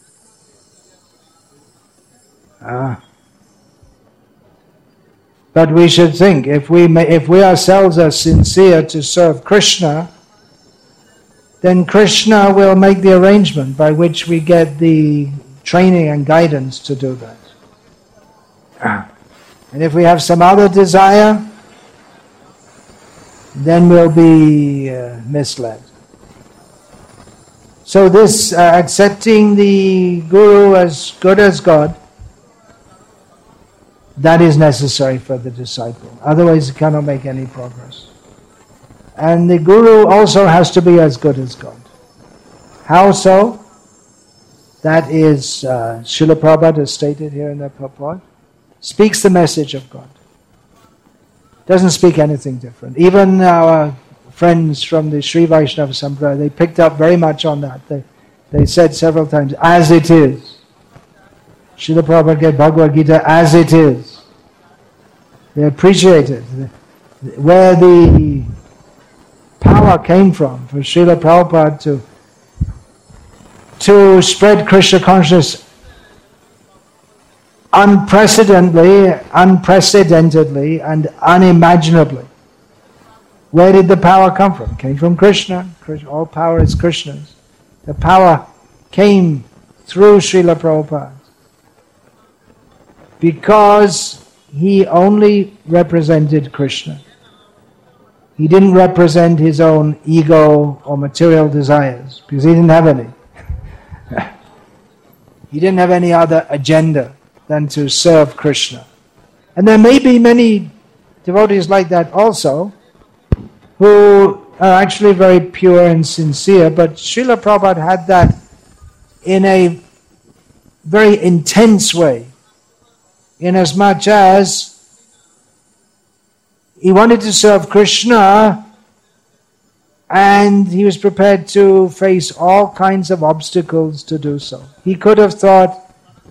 Ah. But we should think, if we may, if we ourselves are sincere to serve Krishna, then Krishna will make the arrangement by which we get the training and guidance to do that. Ah. And if we have some other desire, then we'll be uh, misled. So this uh, accepting the Guru as good as God, that is necessary for the disciple. Otherwise, he cannot make any progress. And the Guru also has to be as good as God. How so? That is, uh, Srila Prabhupada has stated here in the purport, speaks the message of God. Doesn't speak anything different. Even our friends from the Sri Vaishnava Sampradaya, they picked up very much on that. They, they said several times, as it is. Srila Prabhupada gave Bhagavad Gita as it is. They appreciated where the power came from for Srila Prabhupada to, to spread Krishna consciousness unprecedentedly, unprecedentedly and unimaginably. Where did the power come from? It came from Krishna. Krishna. All power is Krishna's. The power came through Srila Prabhupada because he only represented Krishna. He didn't represent his own ego or material desires because he didn't have any. He didn't have any other agenda than to serve Krishna. And there may be many devotees like that also, who are actually very pure and sincere, but Srila Prabhupada had that in a very intense way, inasmuch as he wanted to serve Krishna and he was prepared to face all kinds of obstacles to do so. He could have thought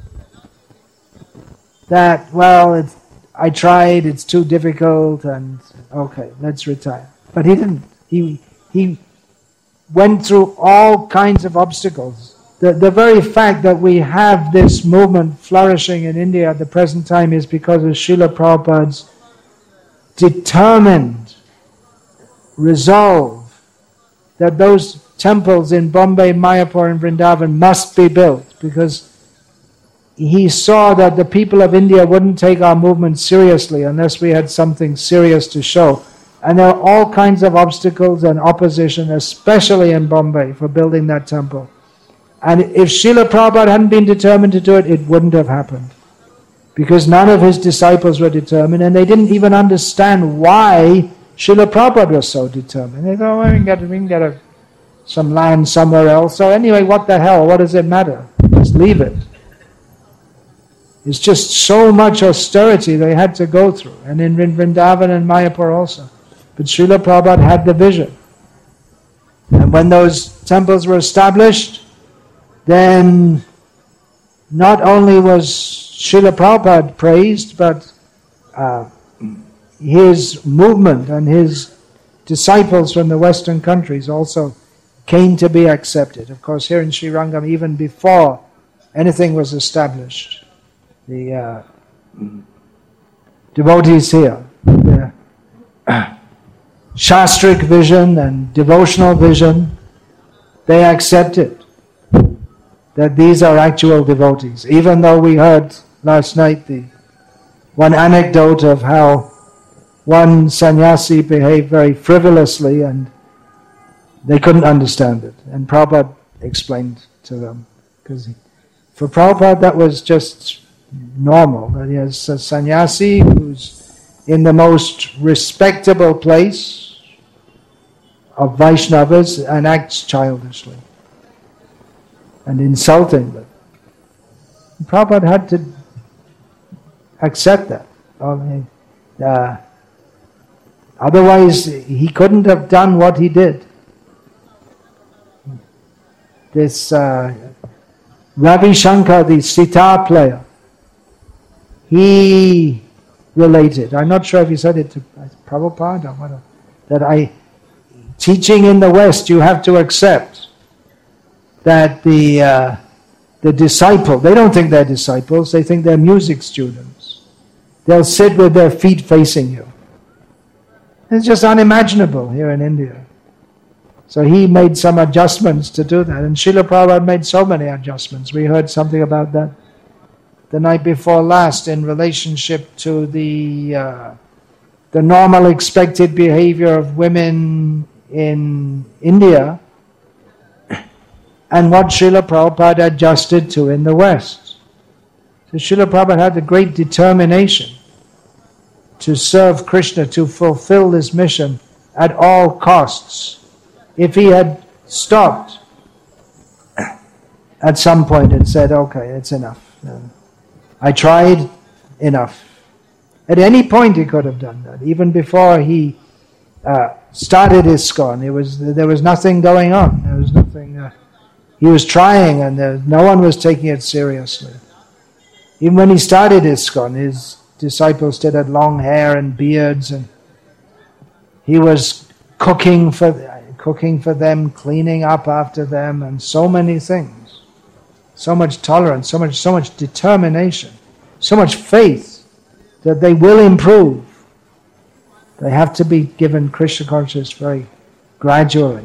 that, well, it's, I tried, it's too difficult, and okay, let's retire. But he didn't. He he went through all kinds of obstacles. The, the very fact that we have this movement flourishing in India at the present time is because of Srila Prabhupada's determined resolve that those temples in Bombay, Mayapur and Vrindavan must be built, because he saw that the people of India wouldn't take our movement seriously unless we had something serious to show. And there were all kinds of obstacles and opposition, especially in Bombay, for building that temple. And if Srila Prabhupada hadn't been determined to do it, it wouldn't have happened. Because none of his disciples were determined, and they didn't even understand why Srila Prabhupada was so determined. They thought, well, we can get, we can get a, some land somewhere else. So anyway, what the hell? What does it matter? Just leave it. It's just so much austerity they had to go through. And in Vrindavan and Mayapur also. But Srila Prabhupada had the vision. And when those temples were established, then not only was Srila Prabhupada praised, but uh, his movement and his disciples from the Western countries also came to be accepted. Of course, here in Sri Rangam, even before anything was established, the uh, devotees here, the Shastric vision and devotional vision, they accepted that these are actual devotees. Even though we heard last night the one anecdote of how one sannyasi behaved very frivolously and they couldn't understand it. And Prabhupada explained to them. Because for Prabhupada that was just normal. That he has a sannyasi who's in the most respectable place of Vaishnavas and acts childishly and insulting them. And Prabhupada had to accept that. I mean, uh, otherwise, he couldn't have done what he did. This uh, Ravi Shankar, the sitar player, he related, I'm not sure if he said it to Prabhupada or whatever, that I, teaching in the West, you have to accept that the uh, the disciple, they don't think they're disciples, they think they're music students. They'll sit with their feet facing you. It's just unimaginable here in India. So he made some adjustments to do that. And Srila Prabhupada made so many adjustments. We heard something about that the night before last in relationship to the uh, the normal expected behavior of women in India and what Srila Prabhupada adjusted to in the West. So Srila Prabhupada had a great determination to serve Krishna, to fulfill this mission at all costs. If he had stopped at some point and said, okay, it's enough. I tried, enough. At any point he could have done that. Even before he uh, started ISKCON, it was, there was nothing going on. There was nothing... Uh, he was trying and there, no one was taking it seriously. Even when he started ISKCON, his disciples still had long hair and beards, and he was cooking for cooking for them, cleaning up after them, and so many things. So much tolerance, so much, so much determination, so much faith that they will improve. They have to be given Krishna consciousness very gradually.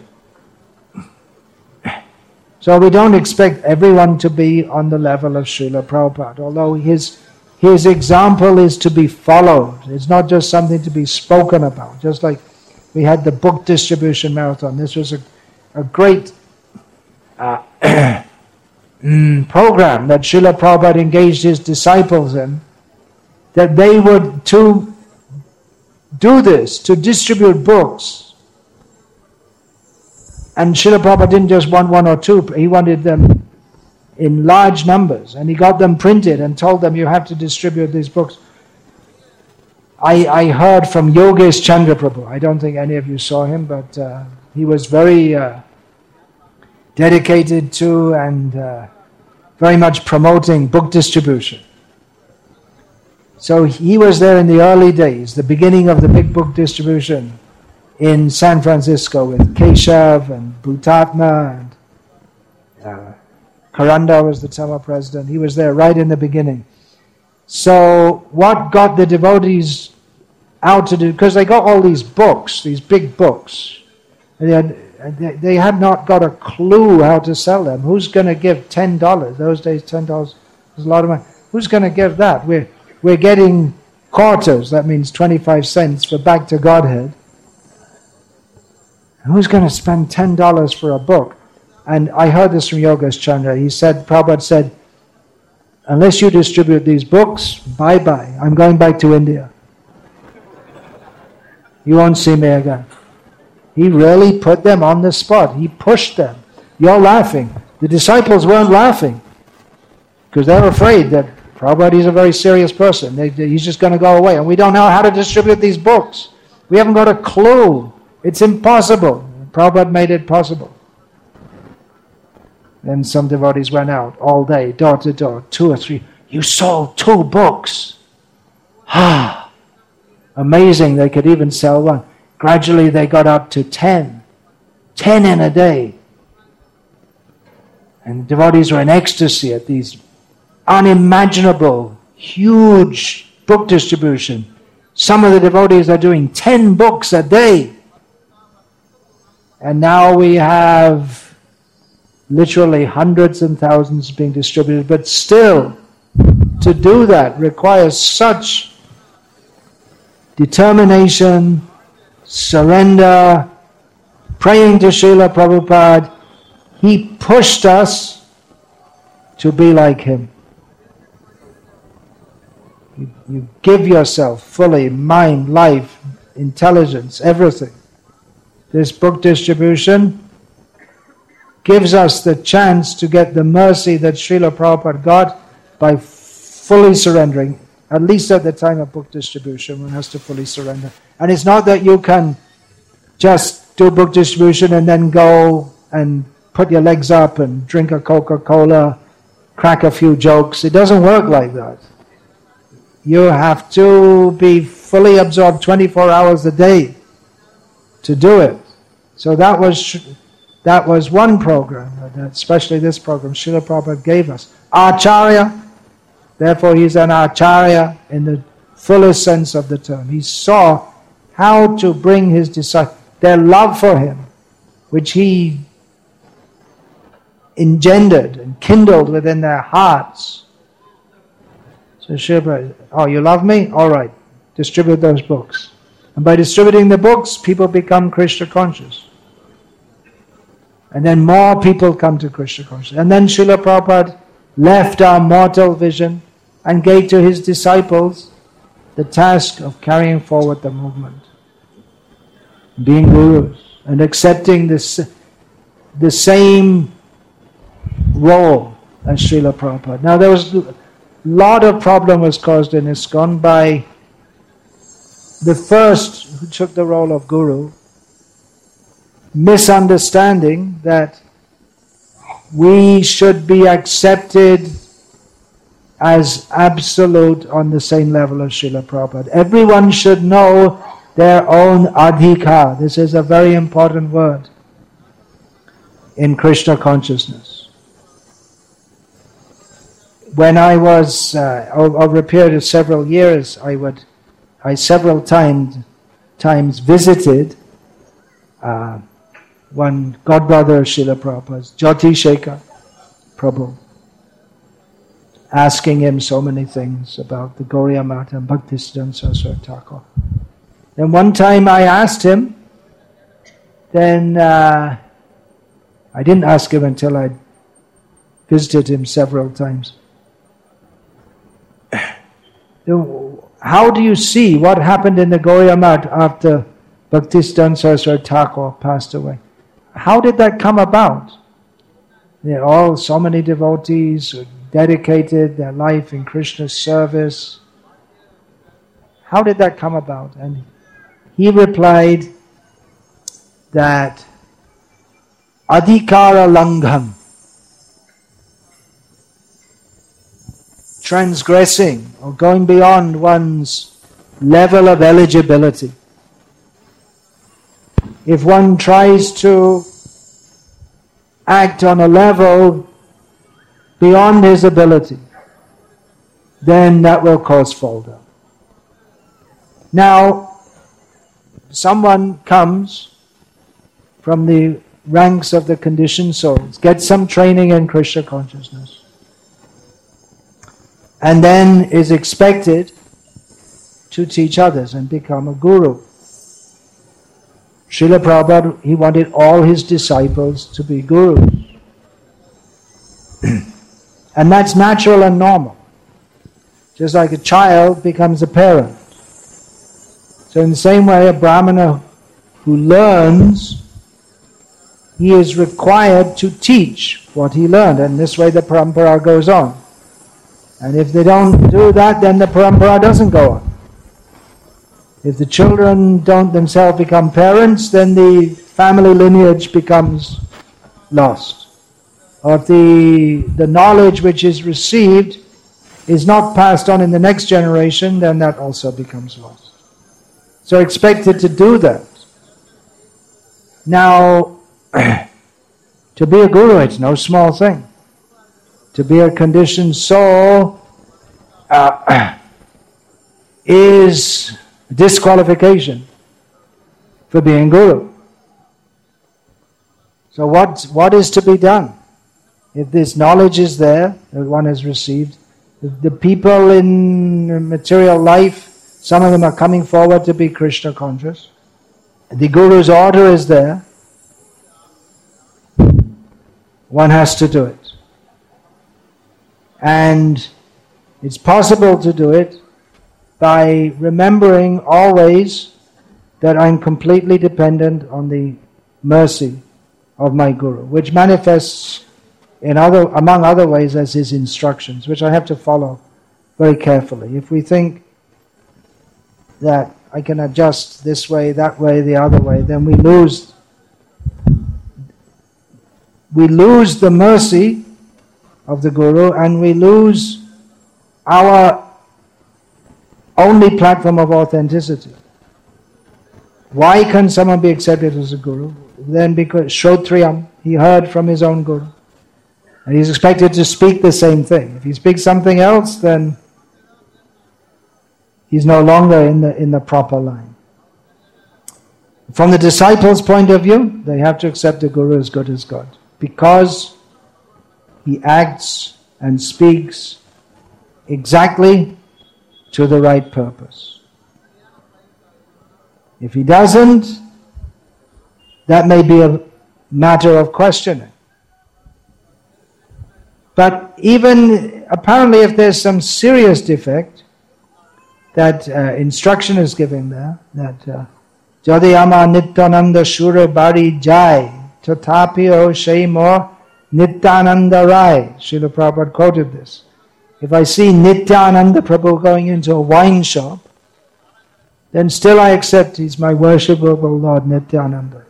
So we don't expect everyone to be on the level of Srila Prabhupada, although his his example is to be followed. It's not just something to be spoken about. Just like we had the book distribution marathon. This was a, a great uh, program that Srila Prabhupada engaged his disciples in, that they would to do this, to distribute books. And Srila Prabhupada didn't just want one or two, he wanted them in large numbers, and he got them printed and told them, you have to distribute these books. I, I heard from Yogesh Chandra Prabhu. I don't think any of you saw him, but uh, he was very uh, dedicated to and uh, very much promoting book distribution. So he was there in the early days, the beginning of the big book distribution in San Francisco with Keshav and Bhutatma, and uh, Karanda was the Tamil president. He was there right in the beginning. So what got the devotees out to do, because they got all these books, these big books, and they had, they, they had not got a clue how to sell them. Who's going to give ten dollars? Those days ten dollars was a lot of money. Who's going to give that? We're, we're getting quarters, that means twenty-five cents for Back to Godhead. Who's going to spend ten dollars for a book? And I heard this from Yogesh Chandra. He said, Prabhupada said, unless you distribute these books, bye-bye. I'm going back to India. You won't see me again. He really put them on the spot. He pushed them. You're laughing. The disciples weren't laughing because they're afraid that Prabhupada is a very serious person. They, they, he's just going to go away. And we don't know how to distribute these books. We haven't got a clue. It's impossible. Prabhupada made it possible. Then some devotees went out all day, door to door, two or three. You sold two books. Ah, amazing, they could even sell one. Gradually they got up to ten. Ten in a day. And the devotees were in ecstasy at these unimaginable, huge book distribution. Some of the devotees are doing ten books a day. And now we have literally hundreds and thousands being distributed, but still, to do that requires such determination, surrender, praying to Srila Prabhupada. He pushed us to be like him. You, you give yourself fully, mind, life, intelligence, everything. This book distribution gives us the chance to get the mercy that Srila Prabhupada got by fully surrendering. At least at the time of book distribution, one has to fully surrender. And it's not that you can just do book distribution and then go and put your legs up and drink a Coca-Cola, crack a few jokes. It doesn't work like that. You have to be fully absorbed twenty-four hours a day to do it. So that was... That was one program, especially this program Srila Prabhupada gave us. Acharya, therefore he's an Acharya in the fullest sense of the term. He saw how to bring his disciples, their love for him, which he engendered and kindled within their hearts. So Srila, oh, you love me? All right, distribute those books. And by distributing the books, people become Krishna conscious. And then more people come to Krishna consciousness. And then Srila Prabhupada left our mortal vision and gave to his disciples the task of carrying forward the movement. Being gurus and accepting this, the same role as Srila Prabhupada. Now there was a lot of problem was caused in ISKCON by the first who took the role of guru, misunderstanding that we should be accepted as absolute on the same level as Srila Prabhupada. Everyone should know their own adhikar. This is a very important word in Krishna consciousness. When I was, uh, over a period of several years, I would, I several times, times visited uh, one godbrother of Srila Prabhupada's, Jyoti Shekhar Prabhu, asking him so many things about the Gauriya Mata and Bhaktisiddhanta Saraswati Thakur. Then one time I asked him, then uh, I didn't ask him until I visited him several times. How do you see what happened in the Gauriya Mata after Bhaktisiddhanta Saraswati Thakur passed away? How did that come about? There are all so many devotees who dedicated their life in Krishna's service. How did that come about? And he replied that adhikara langham, transgressing or going beyond one's level of eligibility. If one tries to act on a level beyond his ability, then that will cause fall down. Now, someone comes from the ranks of the conditioned souls, gets some training in Krishna consciousness, and then is expected to teach others and become a guru. Srila Prabhupada, he wanted all his disciples to be gurus. And that's natural and normal. Just like a child becomes a parent. So in the same way, a brahmana who learns, he is required to teach what he learned. And this way the parampara goes on. And if they don't do that, then the parampara doesn't go on. If the children don't themselves become parents, then the family lineage becomes lost. Or if the, the knowledge which is received is not passed on in the next generation, then that also becomes lost. So expected to do that. Now, to be a guru, it's no small thing. To be a conditioned soul uh, is disqualification for being guru. So what, what is to be done? If this knowledge is there, that one has received, the people in material life, some of them are coming forward to be Krishna conscious. The Guru's order is there. One has to do it. And it's possible to do it by remembering always that I'm completely dependent on the mercy of my Guru, which manifests in other, among other ways as his instructions, which I have to follow very carefully. If we think that I can adjust this way, that way, the other way, then we lose we lose the mercy of the Guru, and we lose our only platform of authenticity. Why can someone be accepted as a Guru? Then because Shrotriyam, he heard from his own Guru. And he's expected to speak the same thing. If he speaks something else, then he's no longer in the in the proper line. From the disciples' point of view, they have to accept the Guru as good as God, because he acts and speaks exactly to the right purpose. If he doesn't, that may be a matter of questioning. But even apparently if there's some serious defect, that uh, instruction is given there, that Jadiyama Nityananda Shura Bari Jai Tatapio Shaimor Nityananda Rai. Srila Prabhupada quoted this. If I see Nityananda Prabhu going into a wine shop, then still I accept he's my worshipable Lord Nityananda.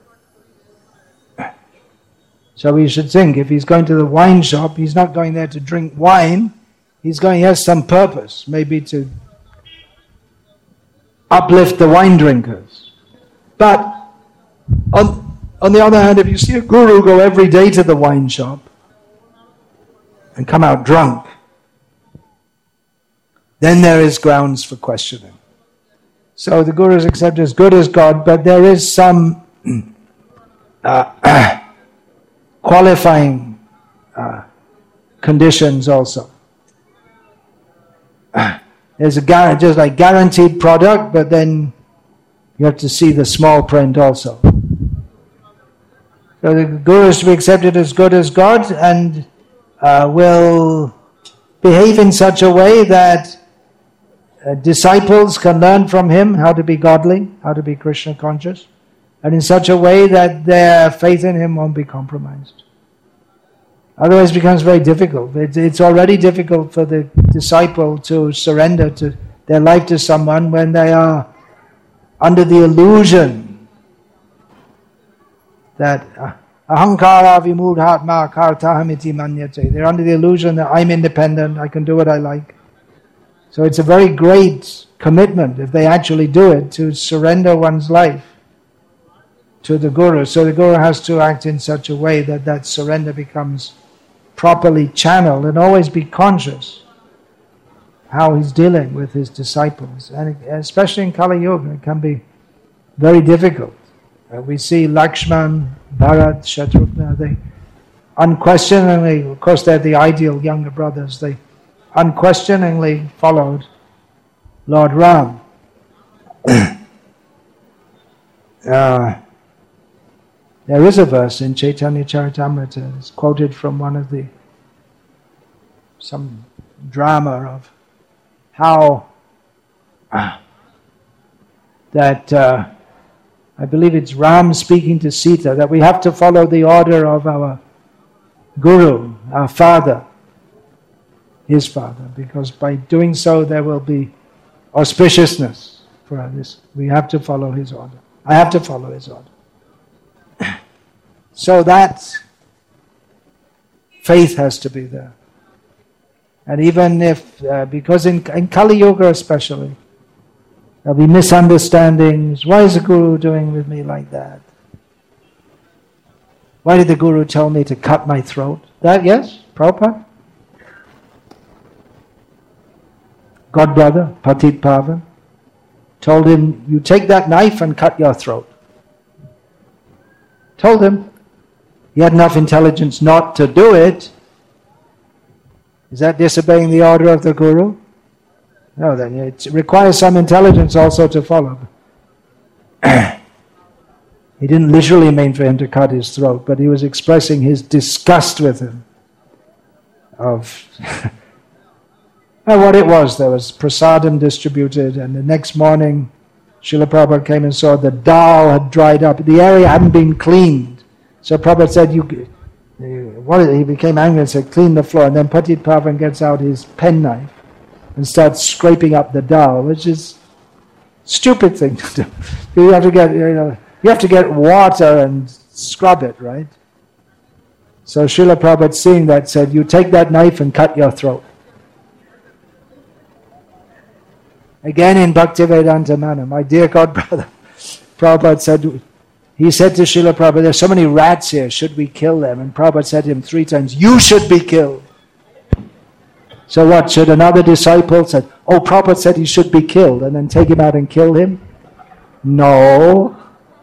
So we should think, if he's going to the wine shop, he's not going there to drink wine, he's going, he has some purpose, maybe to uplift the wine drinkers. But on, on the other hand, if you see a guru go every day to the wine shop and come out drunk, then there is grounds for questioning. So the guru is accepted as good as God, but there is some uh, qualifying uh, conditions also. Uh, there's a guar- just like guaranteed product, but then you have to see the small print also. So the guru is to be accepted as good as God, and uh, will behave in such a way that uh, disciples can learn from him how to be godly, how to be Krishna conscious, and in such a way that their faith in him won't be compromised. Otherwise it becomes very difficult. It's already difficult for the disciple to surrender to their life to someone when they are under the illusion that ahankara vimudhatma kartahamiti manyate. They're under the illusion that I'm independent, I can do what I like. So it's a very great commitment, if they actually do it, to surrender one's life to the Guru. So the Guru has to act in such a way that that surrender becomes properly channeled, and always be conscious how he's dealing with his disciples. And especially in Kali Yuga, it can be very difficult. Uh, we see Lakshman, Bharat, Shatrugna, they unquestioningly, of course they're the ideal younger brothers, they unquestioningly followed Lord Ram. uh, There is a verse in Chaitanya Charitamrita, it's quoted from one of the, some drama of how uh, that, uh, I believe it's Ram speaking to Sita, that we have to follow the order of our Guru, our father, his father, because by doing so there will be auspiciousness for us. We have to follow his order. I have to follow his order. So that faith has to be there. And even if, uh, because in, in Kali Yuga especially, there'll be misunderstandings. Why is the Guru doing with me like that? Why did the Guru tell me to cut my throat? That, yes, Prabhupada. Godbrother, Patit Pavan, told him, you take that knife and cut your throat. Told him. He had enough intelligence not to do it. Is that disobeying the order of the Guru? No, then it requires some intelligence also to follow. He didn't literally mean for him to cut his throat, but he was expressing his disgust with him. Of and what it was, there was prasadam distributed, and the next morning Srila Prabhupada came and saw the dal had dried up. The area hadn't been cleaned. So Prabhupada said, "You." What? He became angry and said, "Clean the floor." And then Patit Pavan gets out his penknife and starts scraping up the dal, which is a stupid thing to do. You have to get, you know, you have to get water and scrub it, right? So Srila Prabhupada, seeing that, said, "You take that knife and cut your throat." Again in Bhaktivedanta Manna, my dear godbrother, Prabhupada said, he said to Srila Prabhupada, "There's so many rats here, should we kill them?" And Prabhupada said to him three times, "You should be killed." So what, should another disciple say, "Oh, Prabhupada said he should be killed," and then take him out and kill him? No.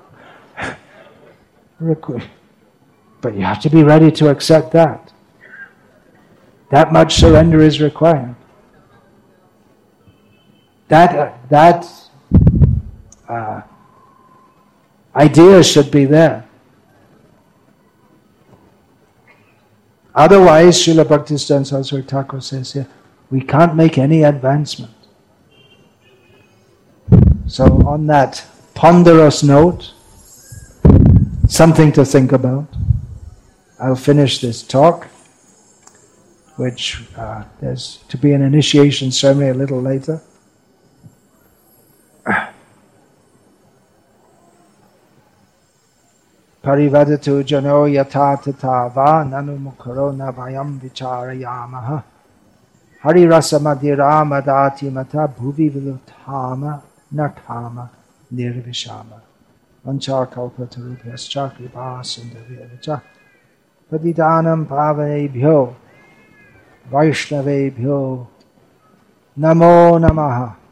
But you have to be ready to accept that. That much surrender is required. That, uh, that uh, idea should be there. Otherwise, Srila Bhaktisiddhanta Saraswati Thakur says here, we can't make any advancement. So on that ponderous note, something to think about, I'll finish this talk, which uh, there's to be an initiation ceremony a little later. Parivadatu jano yata tata va nanu mukaro na vayam vicharayamaha hari rasa madhirama dati mata bhuvi vilutama nakama nirvishama vanchar kalpatarubhyascha kripa sindhavyacha patidanam pavanebhyo vaishnavebhyo namo namaha.